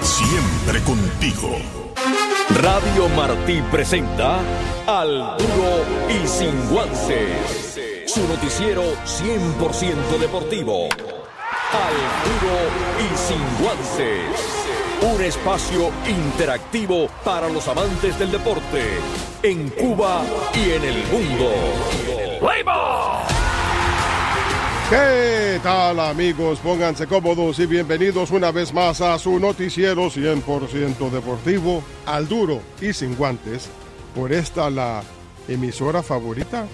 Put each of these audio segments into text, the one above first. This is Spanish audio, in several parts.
Siempre contigo. Radio Martí presenta Al Duro y Sin Guances, su noticiero 100% deportivo. Al Duro y Sin Guances, un espacio interactivo para los amantes del deporte en Cuba y en el mundo. ¡Play-ball! ¿Qué tal, amigos? Pónganse cómodos y bienvenidos una vez más a su noticiero 100% deportivo, Al Duro y Sin Guantes. Por esta, la emisora favorita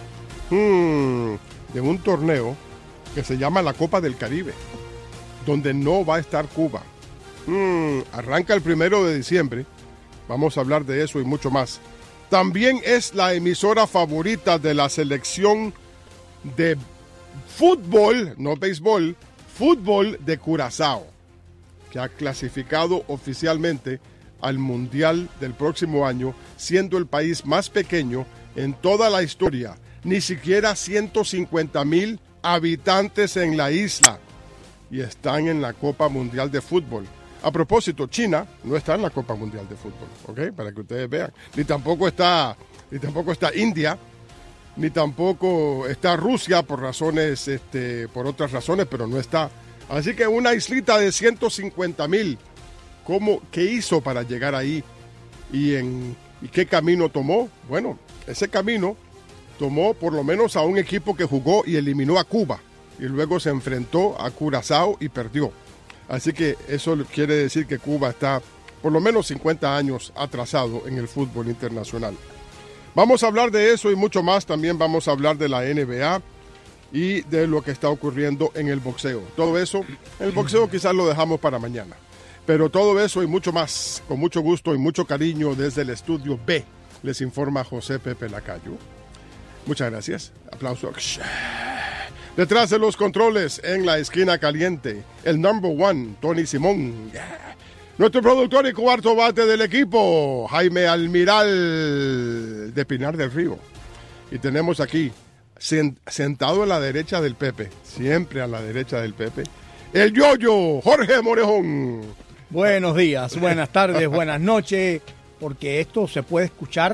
de un torneo que se llama la Copa del Caribe, donde no va a estar Cuba. Arranca el 1 de diciembre. Vamos a hablar de eso y mucho más. También es la emisora favorita de la selección de fútbol, no béisbol, fútbol de Curazao, que ha clasificado oficialmente al Mundial del próximo año, siendo el país más pequeño en toda la historia. Ni siquiera 150,000 habitantes en la isla. Y están en la Copa Mundial de Fútbol. A propósito, China no está en la Copa Mundial de Fútbol, ¿ok? Para que ustedes vean. Ni tampoco está India, ni tampoco está Rusia por otras razones, pero no está. Así que una islita de 150,000, ¿qué hizo para llegar ahí? ¿Y qué camino tomó? Bueno, ese camino tomó por lo menos a un equipo que jugó y eliminó a Cuba, y luego se enfrentó a Curazao y perdió. Así que eso quiere decir que Cuba está por lo menos 50 años atrasado en el fútbol internacional. Vamos a hablar de eso y mucho más. También vamos a hablar de la NBA y de lo que está ocurriendo en el boxeo. Todo eso, el boxeo quizás lo dejamos para mañana. Pero todo eso y mucho más, con mucho gusto y mucho cariño desde el estudio B, les informa José Pepe Lacayo. Muchas gracias. Aplauso. Detrás de los controles, en la esquina caliente, el number one, Tony Simón. Nuestro productor y cuarto bate del equipo, Jaime Almiral, de Pinar del Río. Y tenemos aquí, sentado a la derecha del Pepe, siempre a la derecha del Pepe, el Yoyo, Jorge Morejón. Buenos días, buenas tardes, buenas noches, porque esto se puede escuchar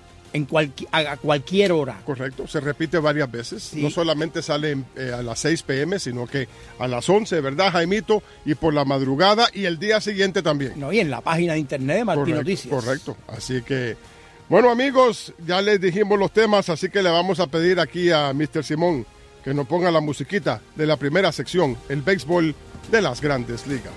a cualquier hora. Correcto, se repite varias veces. Sí. No solamente sale a las 6 p.m., sino que a las 11, ¿verdad, Jaimito? Y por la madrugada y el día siguiente también. No, y en la página de internet de Martí Noticias. Correcto, así que, bueno, amigos, ya les dijimos los temas, así que le vamos a pedir aquí a Mr. Simón que nos ponga la musiquita de la primera sección, el béisbol de las Grandes Ligas.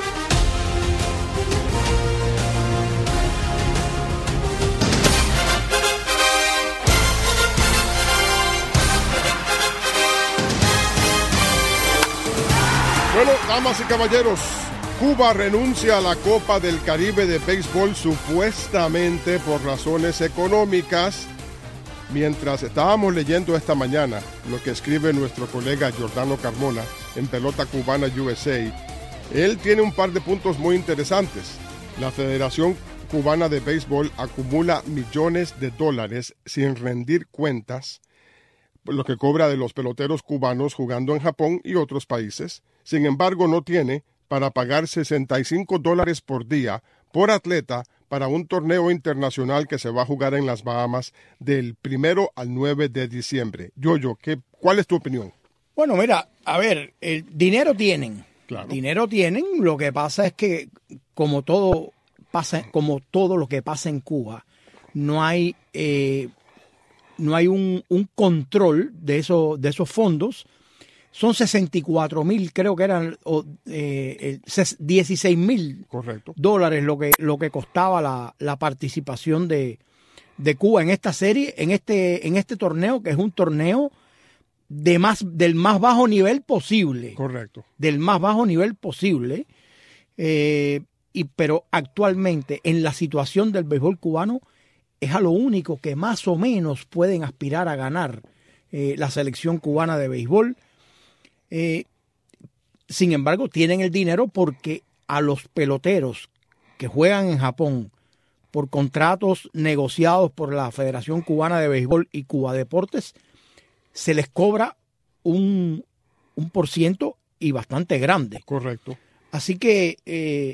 Bueno, damas y caballeros, Cuba renuncia a la Copa del Caribe de béisbol supuestamente por razones económicas. Mientras estábamos leyendo esta mañana lo que escribe nuestro colega Giordano Carmona en Pelota Cubana USA, él tiene un par de puntos muy interesantes. La Federación Cubana de Béisbol acumula millones de dólares sin rendir cuentas, lo que cobra de los peloteros cubanos jugando en Japón y otros países. Sin embargo, no tiene para pagar $65 por día por atleta para un torneo internacional que se va a jugar en las Bahamas del 1 al 9 de diciembre. Yoyo, ¿cuál es tu opinión? Bueno, mira, a ver, el dinero tienen. Claro. Dinero tienen, lo que pasa es que como todo lo que pasa en Cuba, no hay un control de esos fondos. Son 64,000, creo que eran 16,000 dólares lo que costaba la participación de Cuba en esta serie, en este torneo, que es un torneo del más bajo nivel posible. Correcto. Del más bajo nivel posible. Pero actualmente, en la situación del béisbol cubano, es a lo único que más o menos pueden aspirar a ganar la selección cubana de béisbol. Sin embargo, tienen el dinero porque a los peloteros que juegan en Japón por contratos negociados por la Federación Cubana de Béisbol y Cuba Deportes, se les cobra un % y bastante grande. Correcto. Así que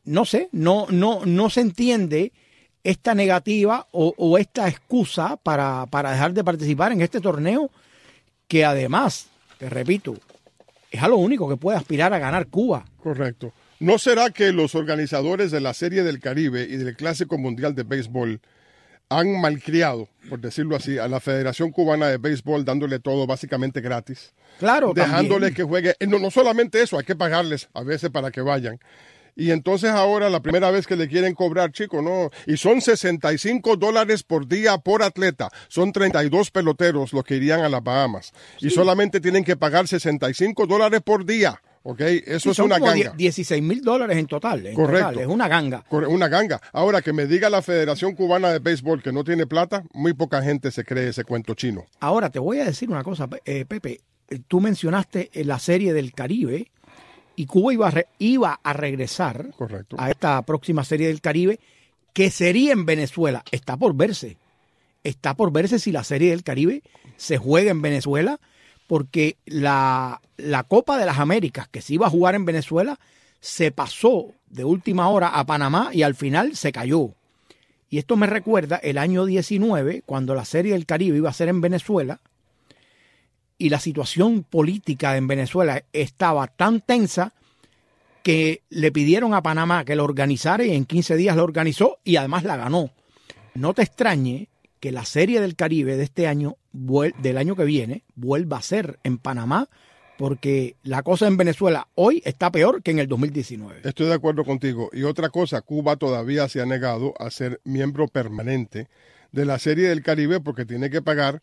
no sé, no se entiende esta negativa o esta excusa para dejar de participar en este torneo, que además, te repito, es a lo único que puede aspirar a ganar Cuba. Correcto. ¿No será que los organizadores de la Serie del Caribe y del Clásico Mundial de Béisbol han malcriado, por decirlo así, a la Federación Cubana de Béisbol, dándole todo básicamente gratis? Claro, dejándoles también que juegue. No solamente eso, hay que pagarles a veces para que vayan. Y entonces ahora la primera vez que le quieren cobrar, chico, no. Y son $65 por día por atleta. Son 32 peloteros los que irían a las Bahamas. Sí. Y solamente tienen que pagar $65 por día. ¿Ok? Eso es una ganga. $16,000 en total. Correcto. Total, es una ganga. Una ganga. Ahora, que me diga la Federación Cubana de Béisbol que no tiene plata, muy poca gente se cree ese cuento chino. Ahora, te voy a decir una cosa, Pepe. Tú mencionaste la Serie del Caribe y Cuba iba a regresar Correcto. a esta próxima Serie del Caribe, que sería en Venezuela. Está por verse. Está por verse si la Serie del Caribe se juega en Venezuela, porque la Copa de las Américas, que se iba a jugar en Venezuela, se pasó de última hora a Panamá y al final se cayó. Y esto me recuerda el año 19, cuando la Serie del Caribe iba a ser en Venezuela, y la situación política en Venezuela estaba tan tensa que le pidieron a Panamá que lo organizara, y en 15 días lo organizó y además la ganó. No te extrañe que la Serie del Caribe de este año, del año que viene, vuelva a ser en Panamá, porque la cosa en Venezuela hoy está peor que en el 2019. Estoy de acuerdo contigo. Y otra cosa, Cuba todavía se ha negado a ser miembro permanente de la Serie del Caribe porque tiene que pagar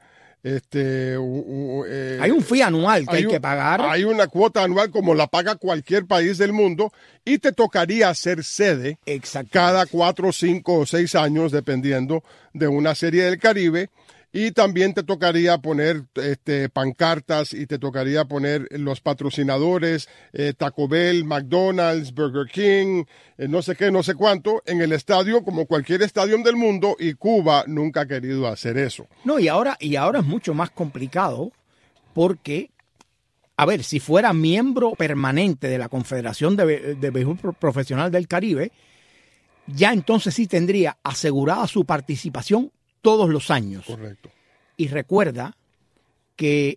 hay un fee anual que hay que pagar. Hay una cuota anual como la paga cualquier país del mundo, y te tocaría ser sede cada 4, 5 o 6 años, dependiendo de una Serie del Caribe. Y también te tocaría poner pancartas, y te tocaría poner los patrocinadores, Taco Bell, McDonald's, Burger King, no sé qué, no sé cuánto, en el estadio, como cualquier estadio del mundo, y Cuba nunca ha querido hacer eso. No, y ahora es mucho más complicado, porque, a ver, si fuera miembro permanente de la Confederación de Béisbol Profesional del Caribe, ya entonces sí tendría asegurada su participación todos los años. Correcto. Y recuerda que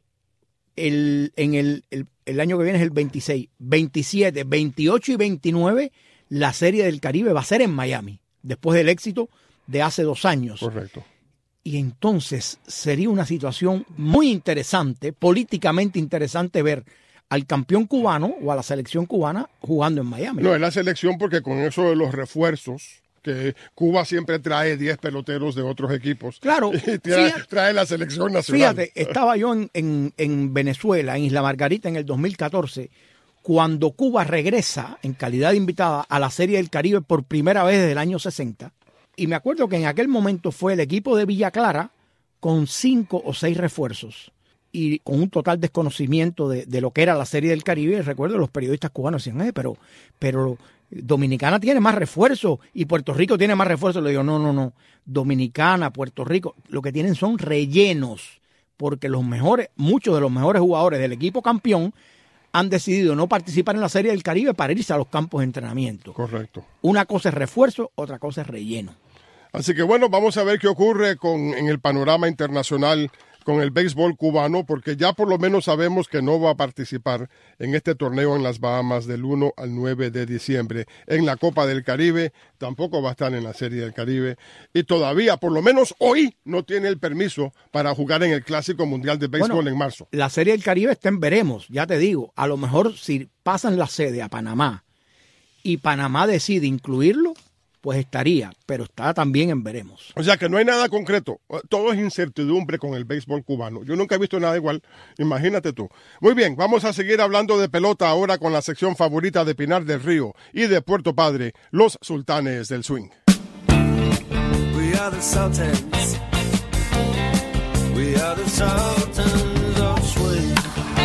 el año que viene es el 26, 27, 28 y 29, la Serie del Caribe va a ser en Miami, después del éxito de hace 2 años. Correcto. Y entonces sería una situación muy interesante, políticamente interesante, ver al campeón cubano o a la selección cubana jugando en Miami. No, es la selección, porque con eso de los refuerzos, que Cuba siempre trae 10 peloteros de otros equipos. Claro. Y trae la selección nacional. Fíjate, estaba yo en Venezuela, en Isla Margarita, en el 2014, cuando Cuba regresa en calidad de invitada a la Serie del Caribe por primera vez desde el año 60. Y me acuerdo que en aquel momento fue el equipo de Villa Clara con 5 o 6 refuerzos y con un total desconocimiento de lo que era la Serie del Caribe. Recuerdo, los periodistas cubanos decían, pero Dominicana tiene más refuerzos y Puerto Rico tiene más refuerzos. Le digo, no. Dominicana, Puerto Rico, lo que tienen son rellenos, porque muchos de los mejores jugadores del equipo campeón han decidido no participar en la Serie del Caribe para irse a los campos de entrenamiento. Correcto. Una cosa es refuerzo, otra cosa es relleno. Así que bueno, vamos a ver qué ocurre en el panorama internacional con el béisbol cubano, porque ya por lo menos sabemos que no va a participar en este torneo en las Bahamas del 1 al 9 de diciembre. En la Copa del Caribe tampoco va a estar en la Serie del Caribe, y todavía, por lo menos hoy, no tiene el permiso para jugar en el Clásico Mundial de Béisbol en marzo. La Serie del Caribe está en veremos, ya te digo. A lo mejor si pasan la sede a Panamá y Panamá decide incluirlo, pues estaría, pero está también en veremos. O sea que no hay nada concreto, todo es incertidumbre con el béisbol cubano. Yo nunca he visto nada igual, imagínate tú. Muy bien, vamos a seguir hablando de pelota ahora con la sección favorita de Pinar del Río y de Puerto Padre, los Sultanes del Swing. We are the Sultans. We are the Sultans of Swing.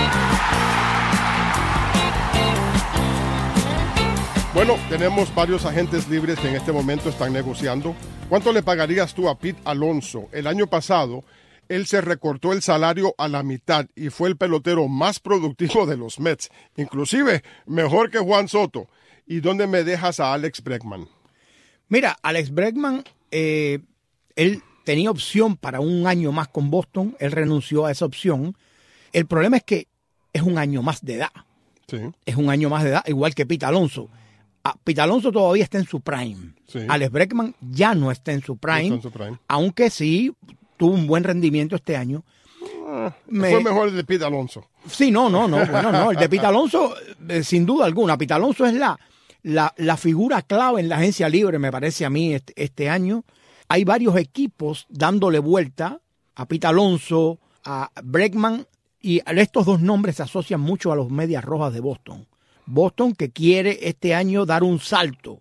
Bueno, tenemos varios agentes libres que en este momento están negociando. ¿Cuánto le pagarías tú a Pete Alonso? El año pasado, él se recortó el salario a la mitad y fue el pelotero más productivo de los Mets, inclusive mejor que Juan Soto. ¿Y dónde me dejas a Alex Bregman? Mira, Alex Bregman, él tenía opción para un año más con Boston, él renunció a esa opción. El problema es que es un año más de edad. Sí. Es un año más de edad, igual que Pete Alonso. Pete Alonso todavía está en su prime. Sí. Alex Bregman ya no está en su prime, No está en su prime. aunque sí tuvo un buen rendimiento este año. Fue mejor el de Pete Alonso. Sí, no. Bueno, no. El de Pete Alonso, sin duda alguna. Pete Alonso es la figura clave en la agencia libre, me parece a mí, este año. Hay varios equipos dándole vuelta a Pete Alonso, a Bregman, y estos dos nombres se asocian mucho a los Medias Rojas de Boston. Boston que quiere este año dar un salto,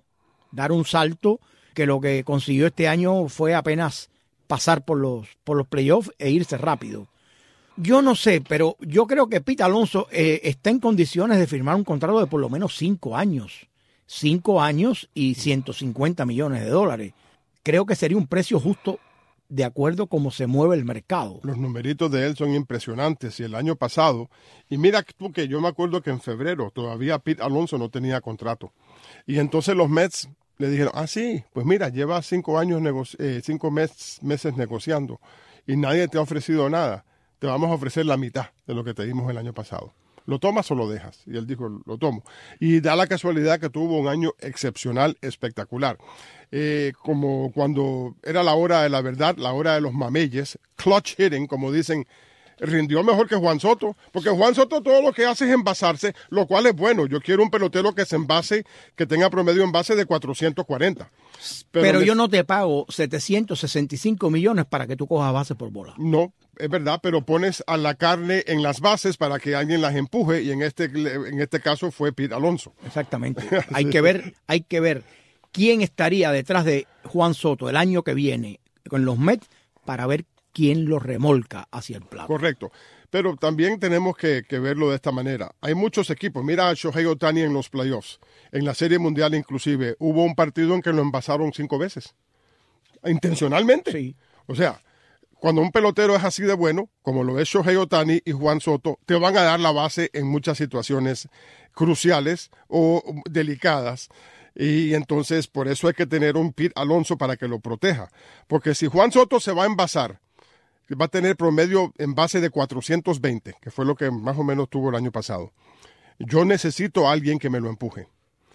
que lo que consiguió este año fue apenas pasar por los playoffs e irse rápido. Yo no sé, pero yo creo que Pete Alonso está en condiciones de firmar un contrato de por lo menos 5 años. 5 años y $150 millones. Creo que sería un precio justo de acuerdo cómo se mueve el mercado. Los numeritos de él son impresionantes. Y el año pasado, y mira tú que yo me acuerdo que en febrero todavía Pete Alonso no tenía contrato. Y entonces los Mets le dijeron, sí, pues mira, lleva 5 años, 5 meses negociando y nadie te ha ofrecido nada. Te vamos a ofrecer la mitad de lo que te dimos el año pasado. ¿Lo tomas o lo dejas? Y él dijo, lo tomo. Y da la casualidad que tuvo un año excepcional, espectacular. Como cuando era la hora de la verdad, la hora de los mameyes, clutch hitting, como dicen, rindió mejor que Juan Soto, porque Juan Soto todo lo que hace es envasarse, lo cual es bueno. Yo quiero un pelotero que se envase, que tenga promedio envase de 440. Pero yo no te pago 765 millones para que tú cojas bases por bola. No, es verdad, pero pones a la carne en las bases para que alguien las empuje, y en este caso fue Pete Alonso. Exactamente. Hay que ver quién estaría detrás de Juan Soto el año que viene con los Mets para ver quién lo remolca hacia el plato. Correcto. Pero también tenemos que verlo de esta manera. Hay muchos equipos. Mira a Shohei Ohtani en los playoffs. En la Serie Mundial inclusive hubo un partido en que lo envasaron 5 veces. Intencionalmente. Sí. O sea, cuando un pelotero es así de bueno, como lo es Shohei Ohtani y Juan Soto, te van a dar la base en muchas situaciones cruciales o delicadas. Y entonces por eso hay que tener un Pete Alonso para que lo proteja. Porque si Juan Soto se va a envasar, va a tener promedio en base de 420, que fue lo que más o menos tuvo el año pasado. Yo necesito a alguien que me lo empuje.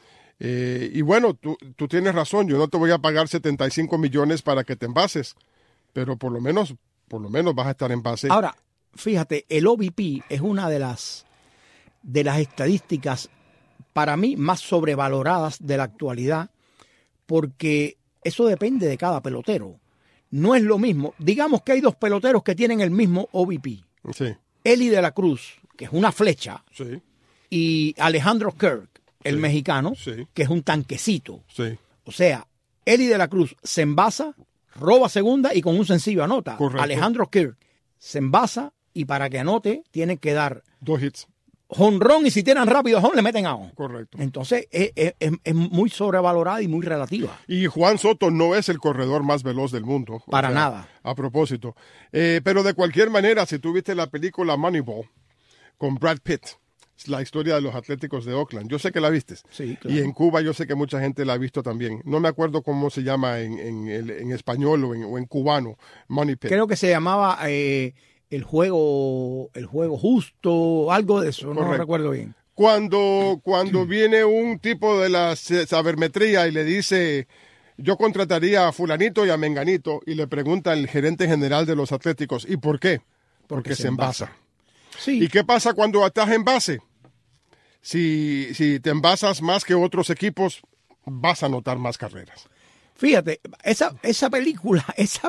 Y bueno, tú tienes razón, yo no te voy a pagar 75 millones para que te envases, pero por lo menos vas a estar en base. Ahora, fíjate, el OBP es una de las estadísticas para mí más sobrevaloradas de la actualidad, porque eso depende de cada pelotero. No es lo mismo. Digamos que hay 2 peloteros que tienen el mismo OBP. Sí. Eli de la Cruz, que es una flecha, Sí. y Alejandro Kirk, el mexicano, Sí. que es un tanquecito. Sí. O sea, Eli de la Cruz se envasa, roba segunda y con un sencillo anota. Correcto. Alejandro Kirk se envasa y para que anote tiene que dar 2 hits. jonrón, y si tiran rápido home le meten a on. Correcto. Entonces es muy sobrevalorada y muy relativa. Y Juan Soto no es el corredor más veloz del mundo. Para nada. A propósito. Pero de cualquier manera, si tú viste la película Moneyball con Brad Pitt, es la historia de los Atléticos de Oakland. Yo sé que la viste. Sí, claro. Y en Cuba yo sé que mucha gente la ha visto también. No me acuerdo cómo se llama en español o en cubano, Money Pit. Creo que se llamaba el juego justo, algo de eso, Correcto. no recuerdo bien. Cuando viene un tipo de la sabermetría y le dice, yo contrataría a fulanito y a menganito, y le pregunta al gerente general de los Atléticos, ¿y por qué? Porque se envasa. Sí. ¿Y qué pasa cuando estás en base? Si te envasas más que otros equipos, vas a anotar más carreras. Fíjate, esa película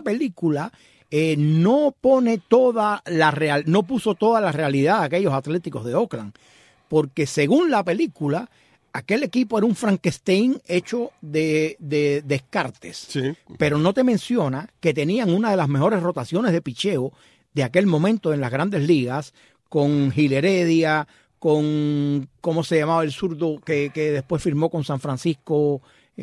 no pone no puso toda la realidad a aquellos Atléticos de Oakland, porque según la película, aquel equipo era un Frankenstein hecho de descartes. Sí. Pero no te menciona que tenían una de las mejores rotaciones de picheo de aquel momento en las Grandes Ligas, con Gil Heredia, con, ¿cómo se llamaba el zurdo que después firmó con San Francisco?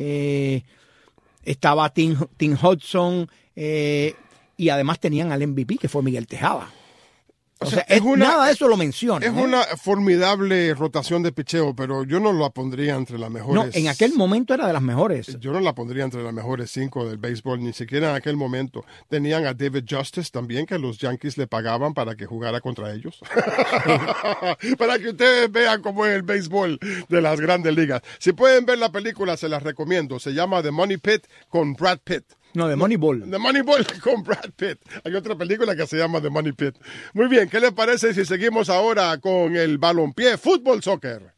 Estaba Tim Hudson, y además tenían al MVP, que fue Miguel Tejada. O sea, nada de eso lo menciona. Es una formidable rotación de picheo, pero yo no la pondría entre las mejores. No, en aquel momento era de las mejores. Yo no la pondría entre las mejores 5 del béisbol, ni siquiera en aquel momento. Tenían a David Justice también, que los Yankees le pagaban para que jugara contra ellos. Para que ustedes vean cómo es el béisbol de las grandes ligas. Si pueden ver la película, se las recomiendo. Se llama The Money Pit con Brad Pitt. No, The Moneyball. The Moneyball con Brad Pitt. Hay otra película que se llama The Money Pit. Muy bien, ¿qué les parece si seguimos ahora con el balompié, fútbol, soccer?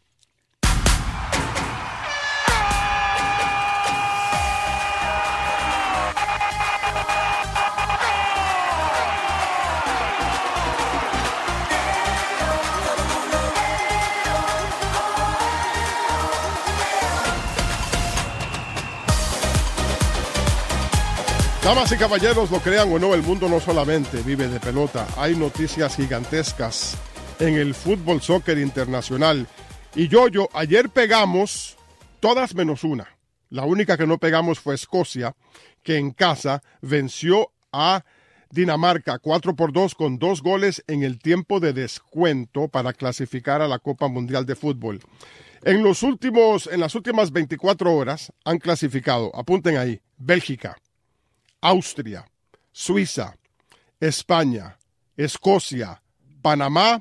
Damas y caballeros, lo crean o no, el mundo no solamente vive de pelota. Hay noticias gigantescas en el fútbol soccer internacional. Y ayer pegamos todas menos una. La única que no pegamos fue Escocia, que en casa venció a Dinamarca 4-2 con 2 goles en el tiempo de descuento para clasificar a la Copa Mundial de Fútbol. En las últimas 24 horas han clasificado, apunten ahí, Bélgica, Austria, Suiza, España, Escocia, Panamá,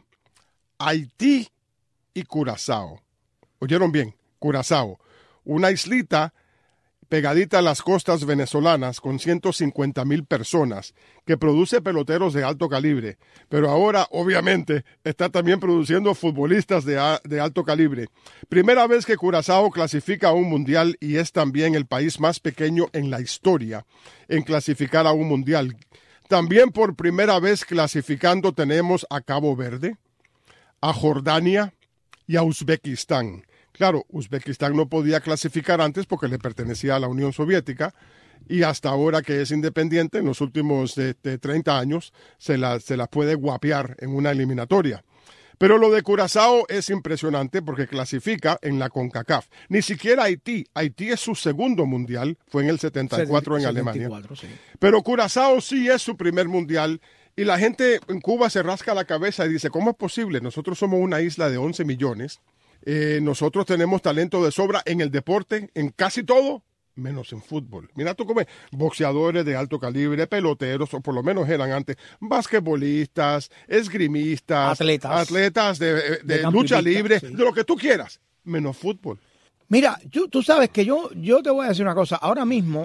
Haití y Curazao. ¿Oyeron bien? Curazao, una islita pegadita a las costas venezolanas con 150,000 personas, que produce peloteros de alto calibre, pero ahora obviamente está también produciendo futbolistas de alto calibre. Primera vez que Curazao clasifica a un mundial y es también el país más pequeño en la historia en clasificar a un mundial. También por primera vez clasificando tenemos a Cabo Verde, a Jordania y a Uzbekistán. Claro, Uzbekistán no podía clasificar antes porque le pertenecía a la Unión Soviética y hasta ahora que es independiente, en los últimos 30 años, se la puede guapear en una eliminatoria. Pero lo de Curazao es impresionante porque clasifica en la CONCACAF. Ni siquiera Haití. Haití es su segundo mundial, fue en el 74 en Alemania. Sí. Pero Curazao sí es su primer mundial. Y la gente en Cuba se rasca la cabeza y dice, ¿cómo es posible? Nosotros somos una isla de 11 millones. Nosotros tenemos talento de sobra en el deporte, en casi todo, menos en fútbol. Mira tú cómo es. Boxeadores de alto calibre, peloteros, o por lo menos eran antes, basquetbolistas, esgrimistas, atletas de lucha libre, sí, de lo que tú quieras, menos fútbol. Mira, tú sabes que yo te voy a decir una cosa. Ahora mismo,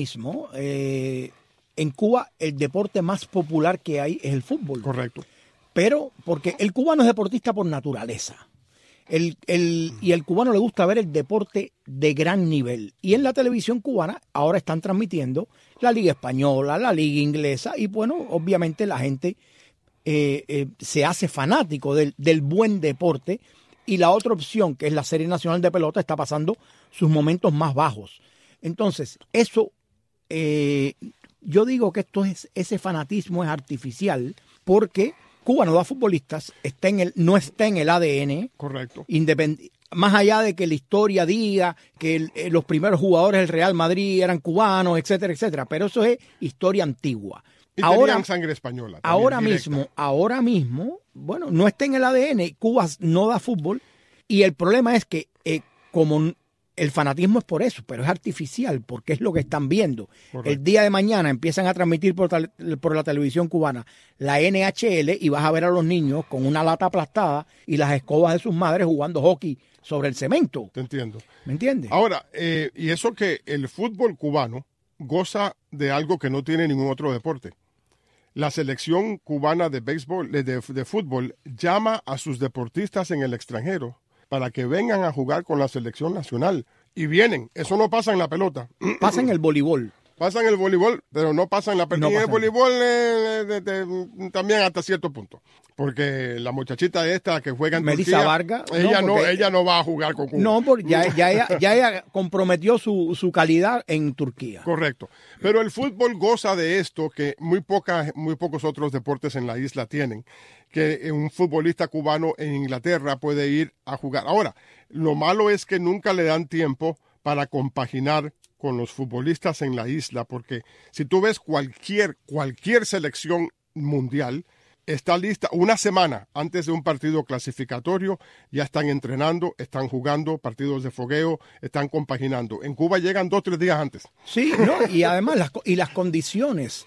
en Cuba el deporte más popular que hay es el fútbol. Correcto. Pero porque el cubano es deportista por naturaleza. Y al cubano le gusta ver el deporte de gran nivel. Y en la televisión cubana ahora están transmitiendo la Liga Española, la Liga Inglesa. Y bueno, obviamente la gente se hace fanático del buen deporte. Y la otra opción, que es la Serie Nacional de Pelota, está pasando sus momentos más bajos. Entonces, eso, yo digo que ese fanatismo es artificial porque Cuba no da futbolistas, no está en el ADN. Correcto. Más allá de que la historia diga que los primeros jugadores del Real Madrid eran cubanos, etcétera, etcétera. Pero eso es historia antigua. Y tenían sangre española. Ahora mismo, bueno, no está en el ADN. Cuba no da fútbol. Y el problema es que como el fanatismo es por eso, pero es artificial, porque es lo que están viendo. Correcto. El día de mañana empiezan a transmitir por la televisión cubana la NHL y vas a ver a los niños con una lata aplastada y las escobas de sus madres jugando hockey sobre el cemento. Te entiendo. ¿Me entiendes? Ahora, y eso que el fútbol cubano goza de algo que no tiene ningún otro deporte. La selección cubana de béisbol, de fútbol, llama a sus deportistas en el extranjero para que vengan a jugar con la selección nacional. Y vienen. Eso no pasa en la pelota. Pasa en el voleibol. Pasa en el voleibol, pero no pasa en la pelota. No, y en el voleibol también hasta cierto punto. Porque la muchachita esta que juega en Melissa Turquía, Vargas, ella no va a jugar con Cuba. No, porque ya ella comprometió su calidad en Turquía. Correcto. Pero el fútbol goza de esto que muy pocos otros deportes en la isla tienen. Que un futbolista cubano en Inglaterra puede ir a jugar. Ahora, lo malo es que nunca le dan tiempo para compaginar con los futbolistas en la isla, porque si tú ves cualquier selección mundial, está lista una semana antes de un partido clasificatorio, ya están entrenando, están jugando partidos de fogueo, están compaginando. En Cuba llegan 2 o 3 días antes. Sí, no, y además las condiciones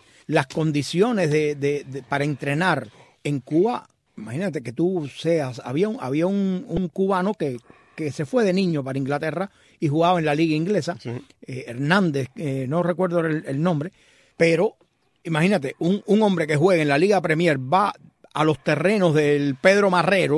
para entrenar en Cuba, imagínate que tú seas, había un cubano que se fue de niño para Inglaterra y jugaba en la liga inglesa, sí. Hernández, no recuerdo el nombre, pero imagínate, un hombre que juega en la Liga Premier va a los terrenos del Pedro Marrero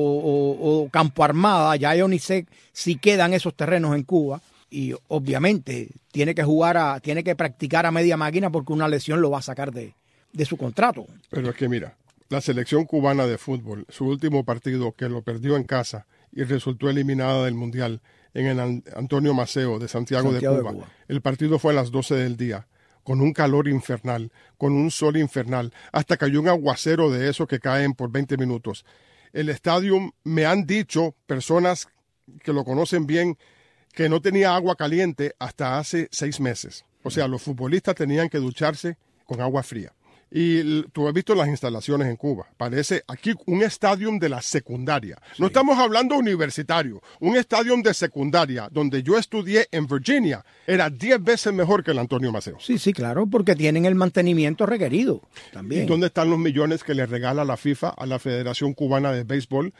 o Campo Armada, ya yo ni sé si quedan esos terrenos en Cuba, y obviamente tiene que practicar a media máquina porque una lesión lo va a sacar de su contrato. Pero es que mira, la selección cubana de fútbol, su último partido que lo perdió en casa y resultó eliminada del Mundial en el Antonio Maceo de Santiago de Cuba. El partido fue a las 12 del día, con un calor infernal, con un sol infernal, hasta cayó un aguacero de esos que caen por 20 minutos. El estadio, me han dicho personas que lo conocen bien, que no tenía agua caliente hasta hace 6 meses. O sea, los futbolistas tenían que ducharse con agua fría. Y tú has visto las instalaciones en Cuba. Parece aquí un estadio de la secundaria. Sí. No estamos hablando universitario. Un estadio de secundaria, donde yo estudié en Virginia, era 10 veces mejor que el Antonio Maceo. Sí, claro, porque tienen el mantenimiento requerido también. ¿Y dónde están los millones que le regala la FIFA a la Federación Cubana de Béisbol,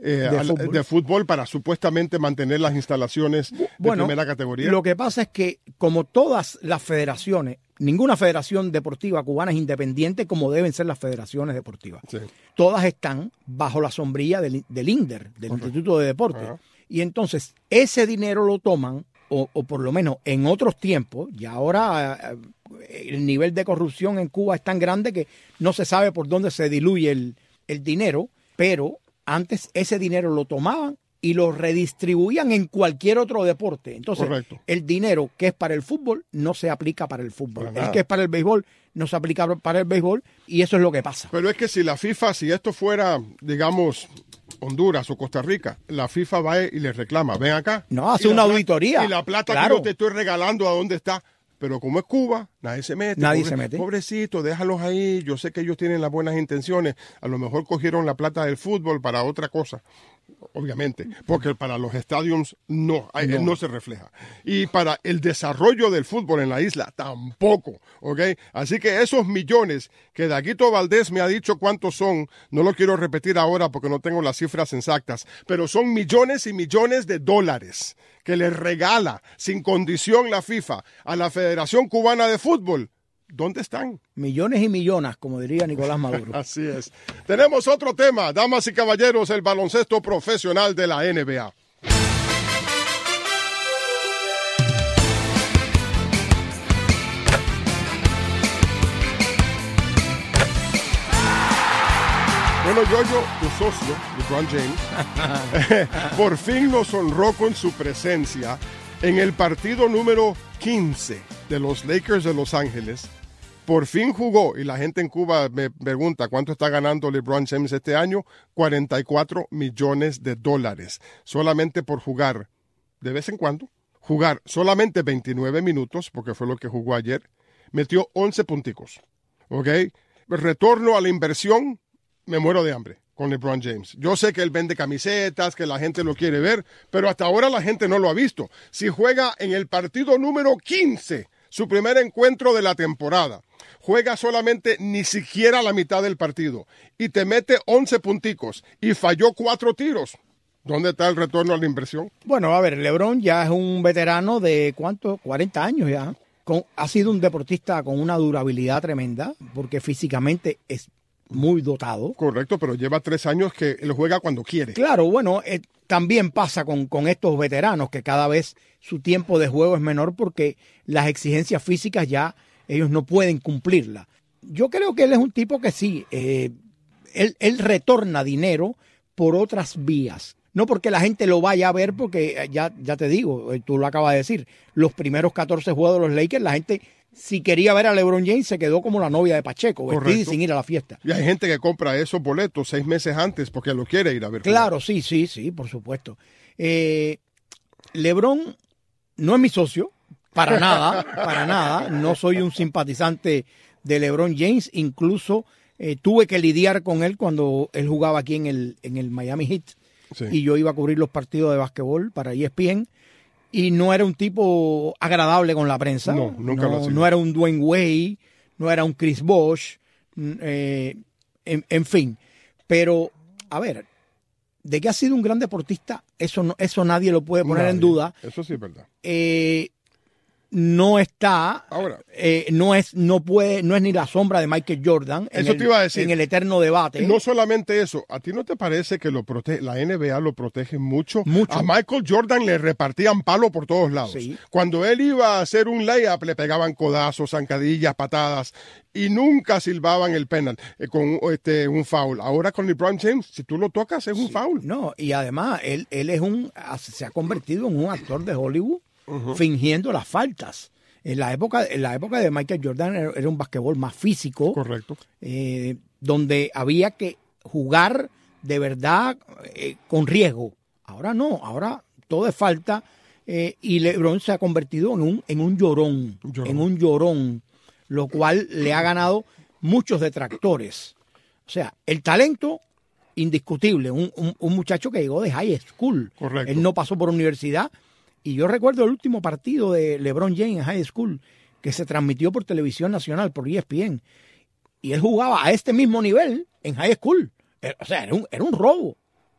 de fútbol, para supuestamente mantener las instalaciones de primera categoría? Lo que pasa es que, como todas las federaciones, ninguna federación deportiva cubana es independiente como deben ser las federaciones deportivas. Sí. Todas están bajo la sombrilla del INDER, del Instituto de Deportes. Uh-huh. Y entonces ese dinero lo toman, o por lo menos en otros tiempos, y ahora el nivel de corrupción en Cuba es tan grande que no se sabe por dónde se diluye el dinero, pero antes ese dinero lo tomaban y lo redistribuían en cualquier otro deporte. Entonces, correcto, el dinero que es para el fútbol no se aplica para el fútbol. El que es para el béisbol no se aplica para el béisbol, y eso es lo que pasa. Pero es que si la FIFA, si esto fuera, digamos, Honduras o Costa Rica, la FIFA va y le reclama, ven acá. No, hace una auditoría. Y la plata, claro, que yo te estoy regalando, ¿a dónde está? Pero como es Cuba, nadie se mete. Pobrecito, déjalos ahí. Yo sé que ellos tienen las buenas intenciones. A lo mejor cogieron la plata del fútbol para otra cosa, obviamente, porque para los estadios no se refleja. Y para el desarrollo del fútbol en la isla tampoco, ¿ok? Así que esos millones que Daguito Valdés me ha dicho cuántos son, no lo quiero repetir ahora porque no tengo las cifras exactas, pero son millones y millones de dólares que le regala sin condición la FIFA a la Federación Cubana de Fútbol. ¿Dónde están? Millones y millones, como diría Nicolás Maduro. Así es. Tenemos otro tema, damas y caballeros, el baloncesto profesional de la NBA. Bueno, Yoyo, tu socio, LeBron James, por fin nos honró con su presencia en el partido número 15 de los Lakers de Los Ángeles. Por fin jugó, y la gente en Cuba me pregunta cuánto está ganando LeBron James este año. $44 millones, solamente por jugar, de vez en cuando, jugar solamente 29 minutos, porque fue lo que jugó ayer. Metió 11 punticos, ¿ok? Retorno a la inversión, me muero de hambre con LeBron James. Yo sé que él vende camisetas, que la gente lo quiere ver, pero hasta ahora la gente no lo ha visto. Si juega en el partido número 15, su primer encuentro de la temporada, juega solamente ni siquiera la mitad del partido y te mete 11 punticos y falló 4 tiros. ¿Dónde está el retorno a la inversión? Bueno, a ver, LeBron ya es un veterano de, ¿cuánto? 40 años ya. Ha sido un deportista con una durabilidad tremenda, porque físicamente es muy dotado. Correcto, pero lleva 3 años que él juega cuando quiere. Claro, bueno, también pasa con estos veteranos, que cada vez su tiempo de juego es menor porque las exigencias físicas ya ellos no pueden cumplirlas. Yo creo que él es un tipo que sí, él retorna dinero por otras vías. No porque la gente lo vaya a ver, porque ya te digo, tú lo acabas de decir, los primeros 14 juegos de los Lakers, la gente, si quería ver a LeBron James, se quedó como la novia de Pacheco, vestida y sin ir a la fiesta. Y hay gente que compra esos boletos 6 meses antes porque lo quiere ir a ver. Claro, sí, por supuesto. LeBron no es mi socio, para nada. No soy un simpatizante de LeBron James. Incluso Tuve que lidiar con él cuando él jugaba aquí en el Miami Heat. Sí. Y yo iba a cubrir los partidos de básquetbol para ESPN. Y no era un tipo agradable con la prensa. No, nunca lo ha sido. No era un Dwayne Wade, no era un Chris Bosh, en fin. Pero, a ver, de que ha sido un gran deportista, eso nadie lo puede poner en duda. Eso sí es verdad. No está, Ahora, no es ni la sombra de Michael Jordan eso te iba a decir. en el eterno debate. No solamente eso, ¿a ti no te parece que la NBA lo protege mucho? Mucho. A Michael Jordan le repartían palo por todos lados. Sí. Cuando él iba a hacer un layup, le pegaban codazos, zancadillas, patadas, y nunca silbaban el penal con un foul. Ahora con LeBron James, si tú lo tocas, es un foul. No, y además, él se ha convertido en un actor de Hollywood fingiendo las faltas. En la época de Michael Jordan era un basquetbol más físico. Correcto. Donde había que jugar de verdad con riesgo. Ahora no, ahora todo es falta y LeBron se ha convertido en un llorón, lo cual le ha ganado muchos detractores. O sea, el talento indiscutible, un muchacho que llegó de high school. Correcto. Él no pasó por universidad. Y yo recuerdo el último partido de LeBron James en high school que se transmitió por televisión nacional, por ESPN. Y él jugaba a este mismo nivel en high school. O sea, era un robo.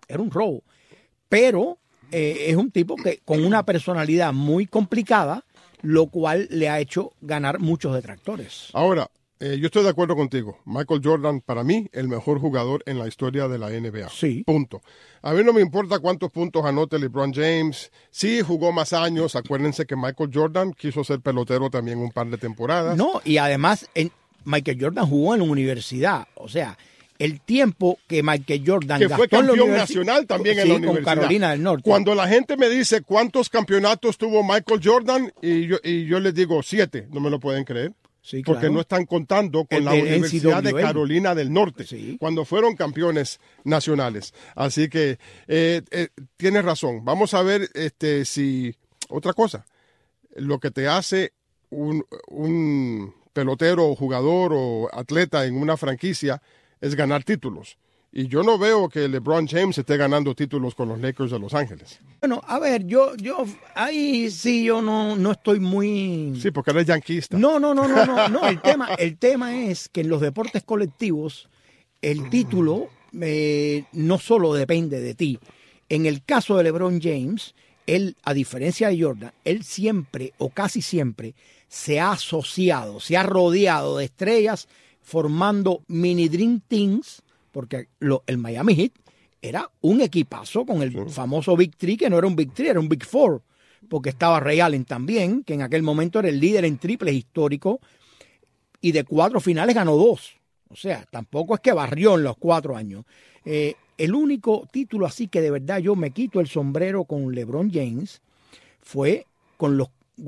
Pero es un tipo que con una personalidad muy complicada, lo cual le ha hecho ganar muchos detractores. Ahora, yo estoy de acuerdo contigo. Michael Jordan, para mí, el mejor jugador en la historia de la NBA. Sí. Punto. A mí no me importa cuántos puntos anote LeBron James. Sí, jugó más años. Acuérdense que Michael Jordan quiso ser pelotero también un par de temporadas. No, y además Michael Jordan jugó en la universidad. O sea, el tiempo que Michael Jordan que gastó fue campeón en la nacional también en la universidad. con Carolina del Norte. Cuando la gente me dice cuántos campeonatos tuvo Michael Jordan, y yo les digo 7, no me lo pueden creer. Sí, Porque claro. no están contando con El la de Universidad de NCAA. Carolina del Norte, Sí. cuando fueron campeones nacionales. Así que tienes razón. Vamos a ver si... Otra cosa, lo que te hace un pelotero o jugador o atleta en una franquicia es ganar títulos. Y yo no veo que LeBron James esté ganando títulos con los Lakers de Los Ángeles. Bueno, a ver, yo ahí sí yo no estoy muy... Sí, porque eres yanquista. No. El tema es que en los deportes colectivos el título no solo depende de ti. En el caso de LeBron James, él, a diferencia de Jordan, él siempre o casi siempre se ha asociado, se ha rodeado de estrellas formando mini Dream Teams, porque el Miami Heat era un equipazo con el famoso Big Three, que no era un Big Three, era un Big Four, porque estaba Ray Allen también, que en aquel momento era el líder en triples histórico, y de 4 finales ganó 2. O sea, tampoco es que barrió en los 4 años. El único título así que de verdad yo me quito el sombrero con LeBron James fue con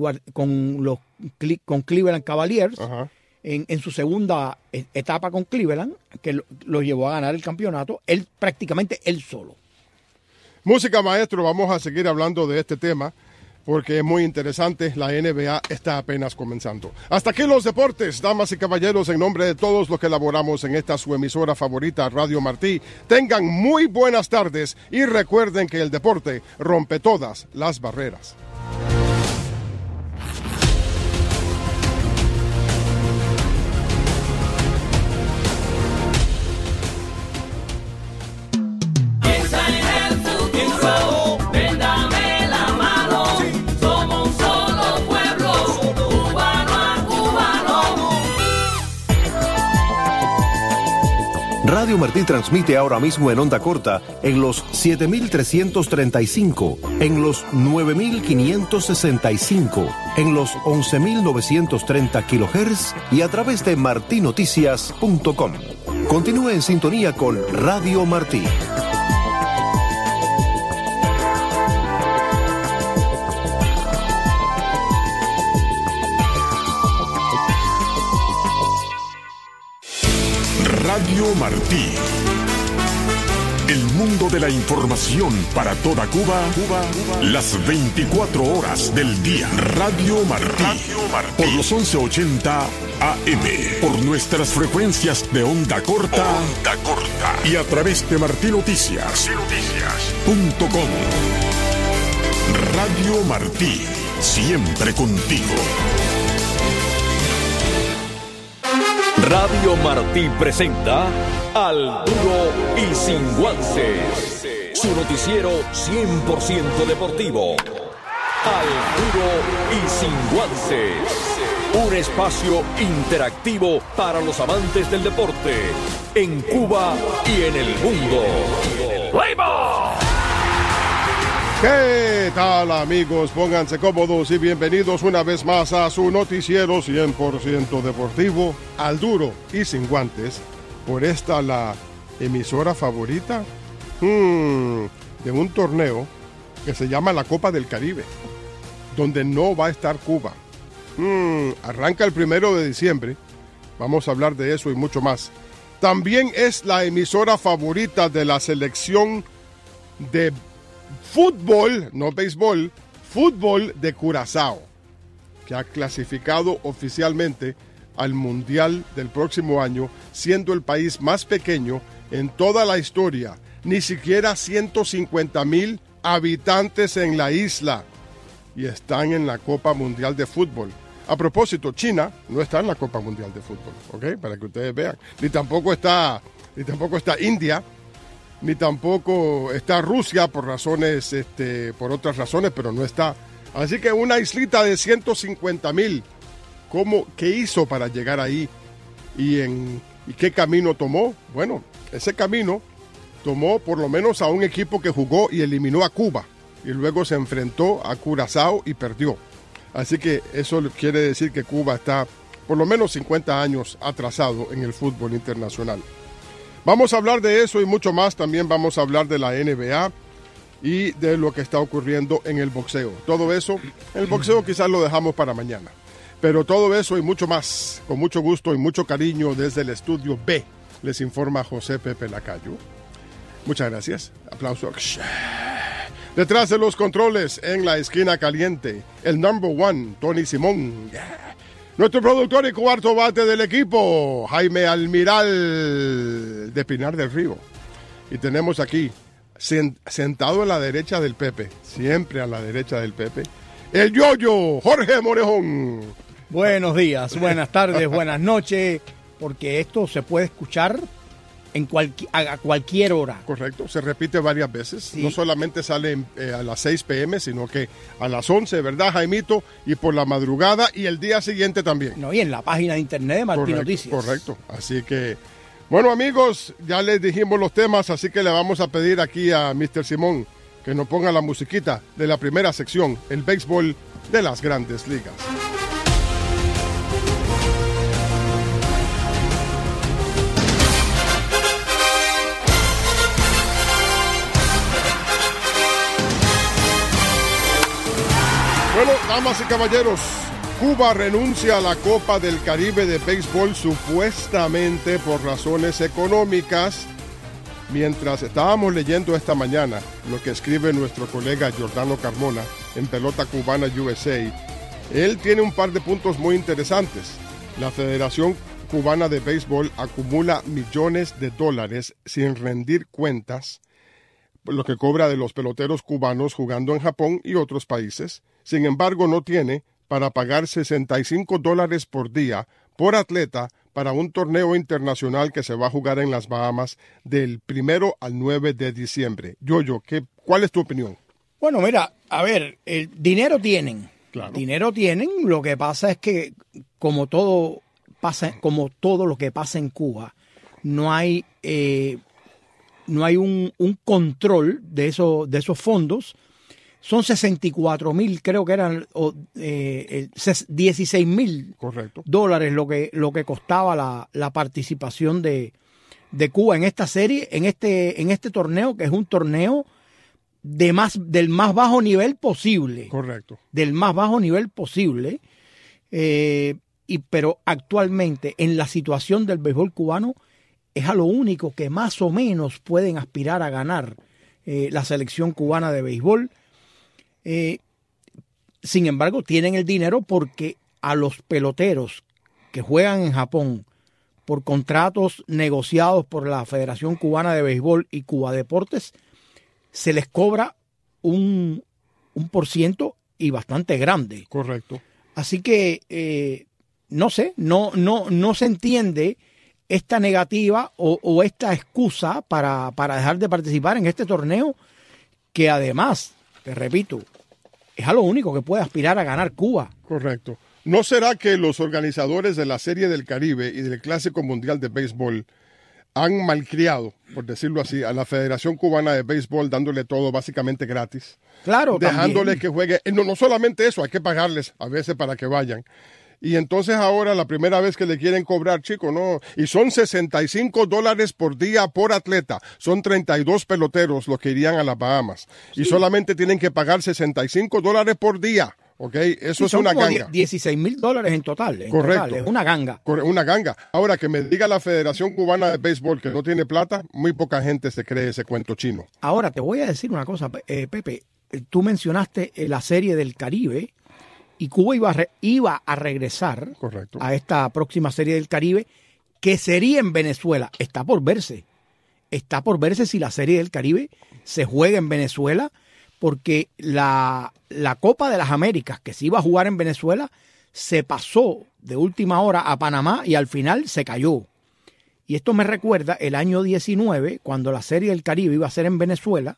Cleveland Cavaliers. Ajá. En su segunda etapa con Cleveland, que lo llevó a ganar el campeonato, prácticamente él solo. Música, maestro, vamos a seguir hablando de este tema porque es muy interesante. La NBA está apenas comenzando. Hasta aquí los deportes, damas y caballeros, en nombre de todos los que elaboramos en esta su emisora favorita, Radio Martí. Tengan muy buenas tardes y recuerden que el deporte rompe todas las barreras. Radio Martí transmite ahora mismo en onda corta en los 7.335, en los 9.565, en los 11.930 kHz y a través de martinoticias.com. Continúe en sintonía con Radio Martí. Radio Martí. El mundo de la información para toda Cuba, las 24 horas del día. Radio Martí, por los 1180 AM, por nuestras frecuencias de onda corta, y a través de martinoticias.com. Radio Martí, siempre contigo. Radio Martí presenta Al Duro y Sin Guances, su noticiero 100% deportivo. Al Duro y Sin Guances, un espacio interactivo para los amantes del deporte en Cuba y en el mundo. ¡Play-ball! ¿Qué tal, amigos? Pónganse cómodos y bienvenidos una vez más a su noticiero 100% deportivo, Al Duro y Sin Guantes, por esta la emisora favorita de un torneo que se llama la Copa del Caribe, donde no va a estar Cuba. Arranca el 1 de diciembre, vamos a hablar de eso y mucho más. También es la emisora favorita de la selección de fútbol, no béisbol, fútbol de Curazao, que ha clasificado oficialmente al Mundial del próximo año, siendo el país más pequeño en toda la historia, ni siquiera 150,000 habitantes en la isla, y están en la Copa Mundial de Fútbol. A propósito, China no está en la Copa Mundial de Fútbol, ¿ok? Para que ustedes vean. Ni tampoco está India, ni tampoco está Rusia por otras razones, pero no está. Así que una islita de 150,000, ¿qué hizo para llegar ahí? ¿Y qué camino tomó? Bueno, ese camino tomó por lo menos a un equipo que jugó y eliminó a Cuba, y luego se enfrentó a Curazao y perdió. Así que eso quiere decir que Cuba está por lo menos 50 años atrasado en el fútbol internacional. Vamos a hablar de eso y mucho más. También vamos a hablar de la NBA y de lo que está ocurriendo en el boxeo. Todo eso, el boxeo quizás lo dejamos para mañana. Pero todo eso y mucho más, con mucho gusto y mucho cariño desde el estudio B, les informa José Pepe Lacayo. Muchas gracias. Aplauso. Detrás de los controles, en la esquina caliente, el number one, Tony Simón. Nuestro productor y cuarto bate del equipo, Jaime Almiral, de Pinar del Río. Y tenemos aquí, sentado a la derecha del Pepe, siempre a la derecha del Pepe, el Yoyo, Jorge Morejón. Buenos días, buenas tardes, buenas noches, porque esto se puede escuchar a cualquier hora. Correcto, se repite varias veces. Sí. No solamente sale a las 6 p.m., sino que a las 11, ¿verdad, Jaimito? Y por la madrugada y el día siguiente también. No, y en la página de internet de Martín Noticias. Correcto, así que, bueno, amigos, ya les dijimos los temas, así que le vamos a pedir aquí a Mr. Simón que nos ponga la musiquita de la primera sección, el béisbol de las Grandes Ligas. Bueno, damas y caballeros, Cuba renuncia a la Copa del Caribe de béisbol supuestamente por razones económicas. Mientras estábamos leyendo esta mañana lo que escribe nuestro colega Giordano Carmona en Pelota Cubana USA, él tiene un par de puntos muy interesantes. La Federación Cubana de Béisbol acumula millones de dólares sin rendir cuentas, lo que cobra de los peloteros cubanos jugando en Japón y otros países. Sin embargo, no tiene para pagar $65 por día por atleta para un torneo internacional que se va a jugar en las Bahamas del 1 al 9 de diciembre. Yoyo, ¿cuál es tu opinión? Bueno, mira, a ver, el dinero tienen. Claro. Dinero tienen, lo que pasa es que como todo lo que pasa en Cuba, no hay un control de esos fondos. Son 64,000, creo que eran 16,000 dólares lo que costaba la participación de Cuba en esta serie, en este torneo, que es un torneo del más bajo nivel posible. Correcto. Del más bajo nivel posible. Pero actualmente, en la situación del béisbol cubano, es a lo único que más o menos pueden aspirar a ganar la selección cubana de béisbol. Sin embargo, tienen el dinero porque a los peloteros que juegan en Japón por contratos negociados por la Federación Cubana de Béisbol y Cuba Deportes, se les cobra un % y bastante grande. Correcto. Así que, no sé, no se entiende esta negativa o esta excusa para dejar de participar en este torneo, que además, te repito, es a lo único que puede aspirar a ganar Cuba. Correcto. ¿No será que los organizadores de la Serie del Caribe y del Clásico Mundial de Béisbol han malcriado, por decirlo así, a la Federación Cubana de Béisbol, dándole todo básicamente gratis? Claro, dejándoles también que juegue. No solamente eso, hay que pagarles a veces para que vayan. Y entonces ahora la primera vez que le quieren cobrar, chico, no. Y son $65 por día por atleta. Son 32 peloteros los que irían a las Bahamas. Sí. Y solamente tienen que pagar $65 por día. ¿Ok? Eso es una ganga. $16,000 en total. Correcto. Total, es una ganga. Una ganga. Ahora, que me diga la Federación Cubana de Béisbol que no tiene plata, muy poca gente se cree ese cuento chino. Ahora, te voy a decir una cosa, Pepe. Tú mencionaste la Serie del Caribe y Cuba iba a regresar. Correcto. A esta próxima Serie del Caribe, que sería en Venezuela. Está por verse. Está por verse si la Serie del Caribe se juega en Venezuela, porque la Copa de las Américas, que se iba a jugar en Venezuela, se pasó de última hora a Panamá y al final se cayó. Y esto me recuerda el año 19, cuando la Serie del Caribe iba a ser en Venezuela,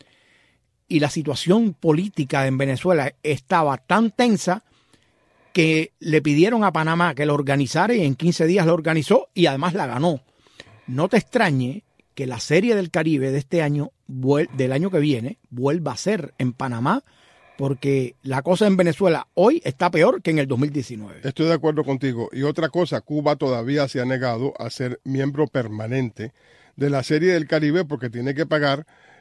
y la situación política en Venezuela estaba tan tensa que le pidieron a Panamá que lo organizara, y en 15 días lo organizó y además la ganó. No te extrañe que la Serie del Caribe de este año, del año que viene, vuelva a ser en Panamá, porque la cosa en Venezuela hoy está peor que en el 2019. Estoy de acuerdo contigo. Y otra cosa, Cuba todavía se ha negado a ser miembro permanente de la Serie del Caribe porque tiene que pagar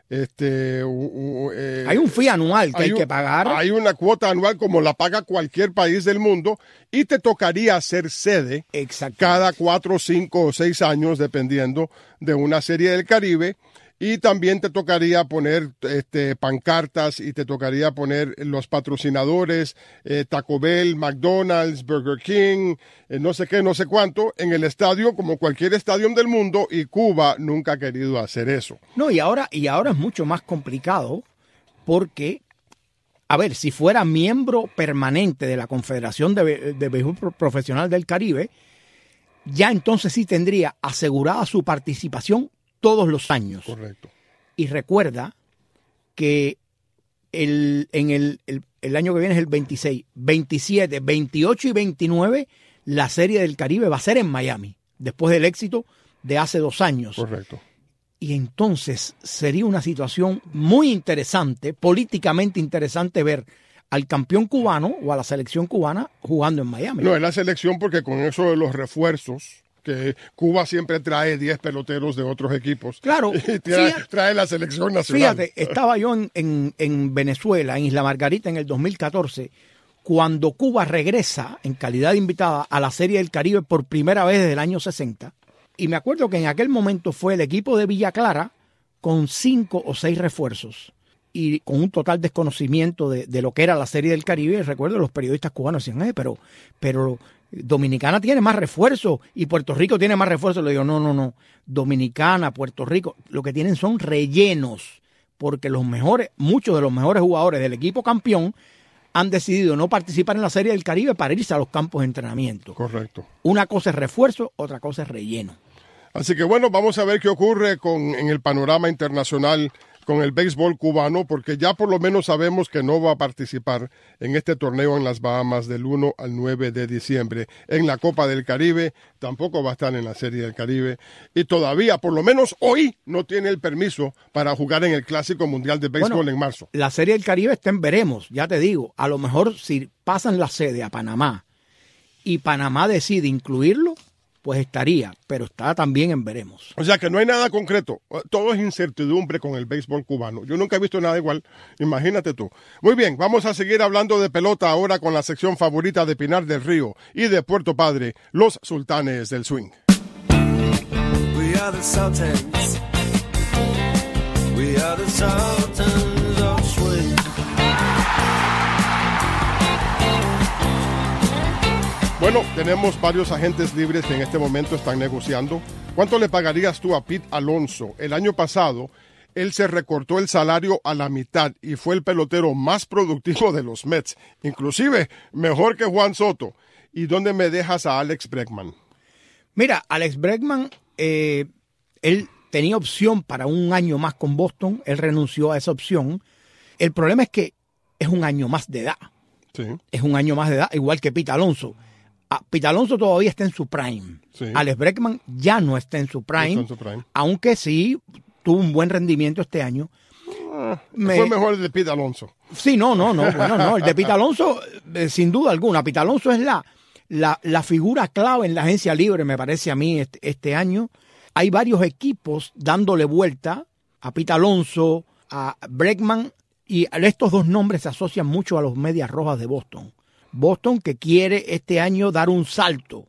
hay un fee anual que hay que pagar. Hay una cuota anual como la paga cualquier país del mundo, y te tocaría ser sede cada 4, 5 o 6 años, dependiendo de una Serie del Caribe. Y también te tocaría poner pancartas, y te tocaría poner los patrocinadores, Taco Bell, McDonald's, Burger King, no sé qué, no sé cuánto, en el estadio, como cualquier estadio del mundo, y Cuba nunca ha querido hacer eso. No, y ahora es mucho más complicado, porque, a ver, si fuera miembro permanente de la Confederación de Béisbol Profesional del Caribe, ya entonces sí tendría asegurada su participación todos los años. Correcto. Y recuerda que en el año que viene es el 26, 27, 28 y 29, la Serie del Caribe va a ser en Miami, después del éxito de hace 2 años. Correcto. Y entonces sería una situación muy interesante, políticamente interesante, ver al campeón cubano o a la selección cubana jugando en Miami. No, es la selección, porque con eso de los refuerzos, que Cuba siempre trae 10 peloteros de otros equipos. Claro. Y trae la selección nacional. Fíjate, estaba yo en Venezuela, en Isla Margarita, en el 2014, cuando Cuba regresa en calidad de invitada a la Serie del Caribe por primera vez desde el año 60. Y me acuerdo que en aquel momento fue el equipo de Villa Clara con 5 o 6 refuerzos, y con un total desconocimiento de lo que era la Serie del Caribe. Recuerdo, los periodistas cubanos decían, pero Dominicana tiene más refuerzos y Puerto Rico tiene más refuerzos. Le digo, no. Dominicana, Puerto Rico, lo que tienen son rellenos, porque muchos de los mejores jugadores del equipo campeón han decidido no participar en la Serie del Caribe para irse a los campos de entrenamiento. Correcto. Una cosa es refuerzo, otra cosa es relleno. Así que bueno, vamos a ver qué ocurre en el panorama internacional con el béisbol cubano, porque ya por lo menos sabemos que no va a participar en este torneo en las Bahamas del 1 al 9 de diciembre. En la Copa del Caribe tampoco va a estar en la Serie del Caribe, y todavía, por lo menos hoy, no tiene el permiso para jugar en el Clásico Mundial de Béisbol en marzo. La Serie del Caribe está en veremos, ya te digo. A lo mejor si pasan la sede a Panamá y Panamá decide incluirlo, pues estaría, pero está también en veremos. O sea que no hay nada concreto, todo es incertidumbre con el béisbol cubano. Yo nunca he visto nada igual, imagínate tú. Muy bien, vamos a seguir hablando de pelota ahora con la sección favorita de Pinar del Río y de Puerto Padre, los Sultanes del Swing. We We are the Sultans. We are the Sultans of Swing. Bueno, tenemos varios agentes libres que en este momento están negociando. ¿Cuánto le pagarías tú a Pete Alonso? El año pasado, él se recortó el salario a la mitad y fue el pelotero más productivo de los Mets. Inclusive, mejor que Juan Soto. ¿Y dónde me dejas a Alex Bregman? Mira, Alex Bregman, él tenía opción para un año más con Boston. Él renunció a esa opción. El problema es que es un año más de edad. Sí. Es un año más de edad, igual que Pete Alonso. Pete Alonso todavía está en su prime. Sí. Alex Bregman ya no está en su prime, Está en su prime. aunque sí tuvo un buen rendimiento este año. Fue mejor el de Pete Alonso. Sí, no. Bueno, no. El de Pete Alonso, sin duda alguna. Pete Alonso es la figura clave en la agencia libre, me parece a mí, este año. Hay varios equipos dándole vuelta a Pete Alonso, a Bregman, y estos dos nombres se asocian mucho a los Medias Rojas de Boston. Boston que quiere este año dar un salto,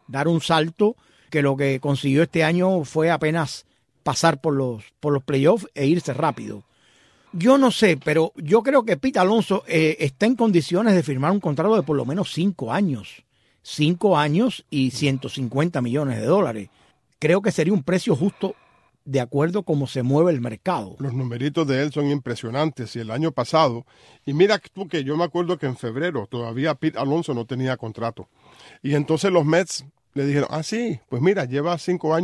que lo que consiguió este año fue apenas pasar por los playoffs e irse rápido. Yo no sé, pero yo creo que Pete Alonso está en condiciones de firmar un contrato de por lo menos 5 años. 5 años y $150 millones. Creo que sería un precio justo de acuerdo a cómo se mueve el mercado. Los numeritos de él son impresionantes y el año pasado, y mira tú que yo me acuerdo que en febrero todavía Pete Alonso no tenía contrato. Y entonces los Mets le dijeron, sí, pues mira, lleva 5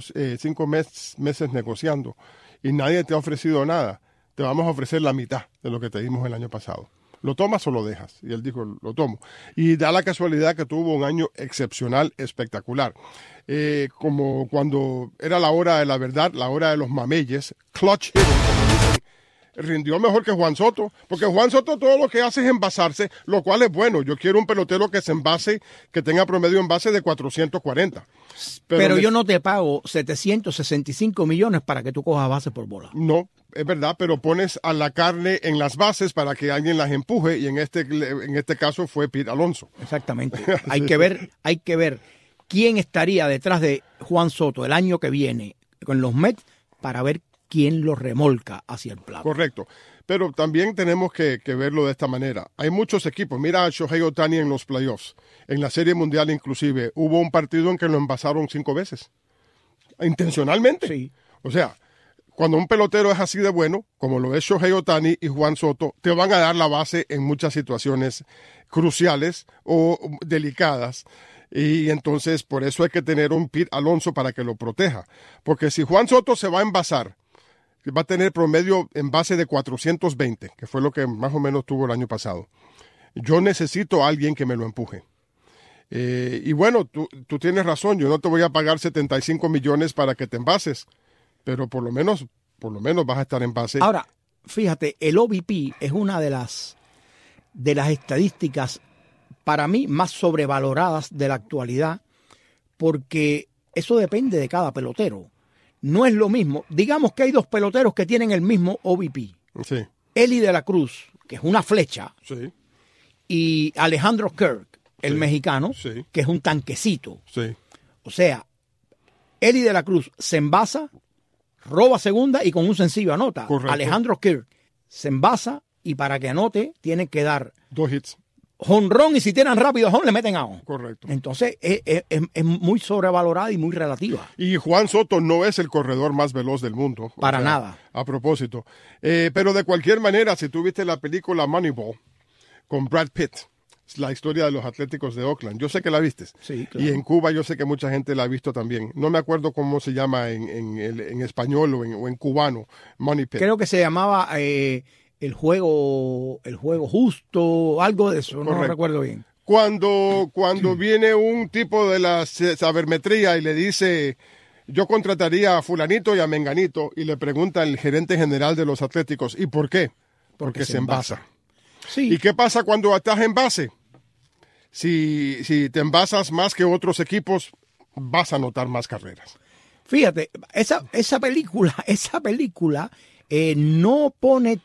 meses negociando y nadie te ha ofrecido nada. Te vamos a ofrecer la mitad de lo que te dimos el año pasado. ¿Lo tomas o lo dejas? Y él dijo, lo tomo. Y da la casualidad que tuvo un año excepcional, espectacular. Como cuando era la hora de la verdad, la hora de los mameyes, clutch hitting, como dicen, rindió mejor que Juan Soto, porque Juan Soto todo lo que hace es envasarse, lo cual es bueno. Yo quiero un pelotero que se envase, que tenga promedio envase de 440. Pero yo no te pago 765 millones para que tú cojas bases por bola. No, es verdad, pero pones a la carne en las bases para que alguien las empuje, y en este caso fue Pete Alonso. Exactamente. Hay que ver quién estaría detrás de Juan Soto el año que viene con los Mets para ver quién lo remolca hacia el plato. Correcto. Pero también tenemos que verlo de esta manera. Hay muchos equipos. Mira a Shohei Ohtani en los playoffs. En la Serie Mundial inclusive hubo un partido en que lo envasaron 5 veces. Intencionalmente. Sí. O sea, cuando un pelotero es así de bueno, como lo es Shohei Ohtani y Juan Soto, te van a dar la base en muchas situaciones cruciales o delicadas. Y entonces por eso hay que tener un Pete Alonso para que lo proteja. Porque si Juan Soto se va a envasar, va a tener promedio en base de 420, que fue lo que más o menos tuvo el año pasado. Yo necesito a alguien que me lo empuje. Y bueno, tú tienes razón, yo no te voy a pagar 75 millones para que te envases, pero por lo menos vas a estar en base. Ahora, fíjate, el OBP es una de las estadísticas para mí más sobrevaloradas de la actualidad, porque eso depende de cada pelotero. No es lo mismo. Digamos que hay 2 peloteros que tienen el mismo OBP. Sí. Eli de la Cruz, que es una flecha, Sí. y Alejandro Kirk, el Sí. mexicano, Sí. que es un tanquecito. Sí. O sea, Eli de la Cruz se envasa, roba segunda y con un sencillo anota. Correcto. Alejandro Kirk se envasa y para que anote tiene que dar 2 hits. jonrón, y si tiran rápido home le meten a on. Correcto. Entonces es muy sobrevalorada y muy relativa. Y Juan Soto no es el corredor más veloz del mundo. Para nada. A propósito. Pero de cualquier manera, si tú viste la película Moneyball con Brad Pitt, es la historia de los Atléticos de Oakland. Yo sé que la viste. Sí, claro. Y en Cuba yo sé que mucha gente la ha visto también. No me acuerdo cómo se llama en español o en cubano, Money Pit. Creo que se llamaba el juego justo, algo de eso, Correcto. no recuerdo bien. Cuando viene un tipo de la sabermetría y le dice, yo contrataría a fulanito y a menganito, y le pregunta al gerente general de los Atléticos, ¿y por qué? Porque se envasa. Sí. ¿Y qué pasa cuando estás en base? Si te envasas más que otros equipos, vas a anotar más carreras. Fíjate, esa película no pone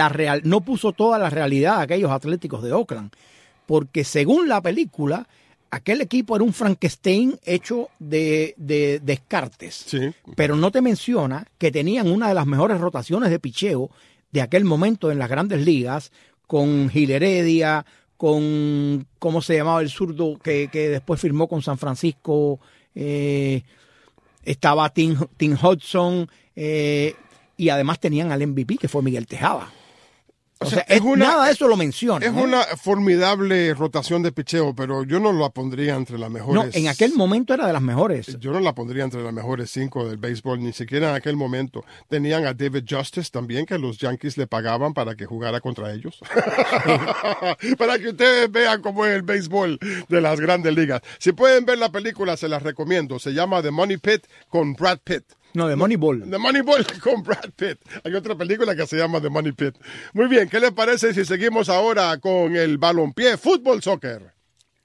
no puso toda la realidad a aquellos Atléticos de Oakland, porque según la película aquel equipo era un Frankenstein hecho de descartes. Sí. Pero no te menciona que tenían una de las mejores rotaciones de picheo de aquel momento en las grandes ligas, con Gil Heredia, con, ¿cómo se llamaba el zurdo que después firmó con San Francisco? Estaba Tim Hudson, y además tenían al MVP, que fue Miguel Tejada. O sea, nada de eso lo menciona. Es una formidable rotación de picheo, pero yo no la pondría entre las mejores. No, en aquel momento era de las mejores. Yo no la pondría entre las mejores 5 del béisbol, ni siquiera en aquel momento. Tenían a David Justice también, que los Yankees le pagaban para que jugara contra ellos. Para que ustedes vean cómo es el béisbol de las grandes ligas. Si pueden ver la película, se las recomiendo. Se llama The Money Pit con Brad Pitt. No, The Moneyball. The Moneyball con Brad Pitt. Hay otra película que se llama The Money Pit. Muy bien, ¿qué les parece si seguimos ahora con el balompié, fútbol, soccer?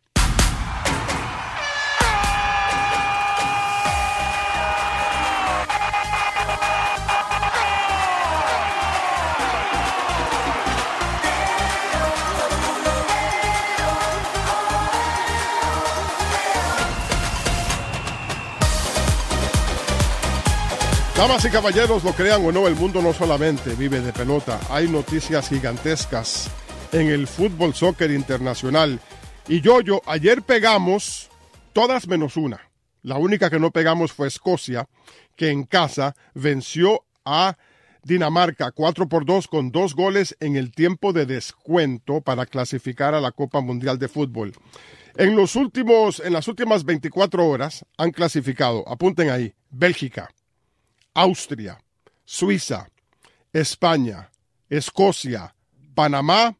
Damas y caballeros, lo crean o no, el mundo no solamente vive de pelota. Hay noticias gigantescas en el fútbol soccer internacional. Y ayer pegamos todas menos una. La única que no pegamos fue Escocia, que en casa venció a Dinamarca 4-2 con 2 goles en el tiempo de descuento para clasificar a la Copa Mundial de Fútbol. En las últimas 24 horas han clasificado, apunten ahí, Bélgica, Austria, Suiza, España, Escocia, Panamá,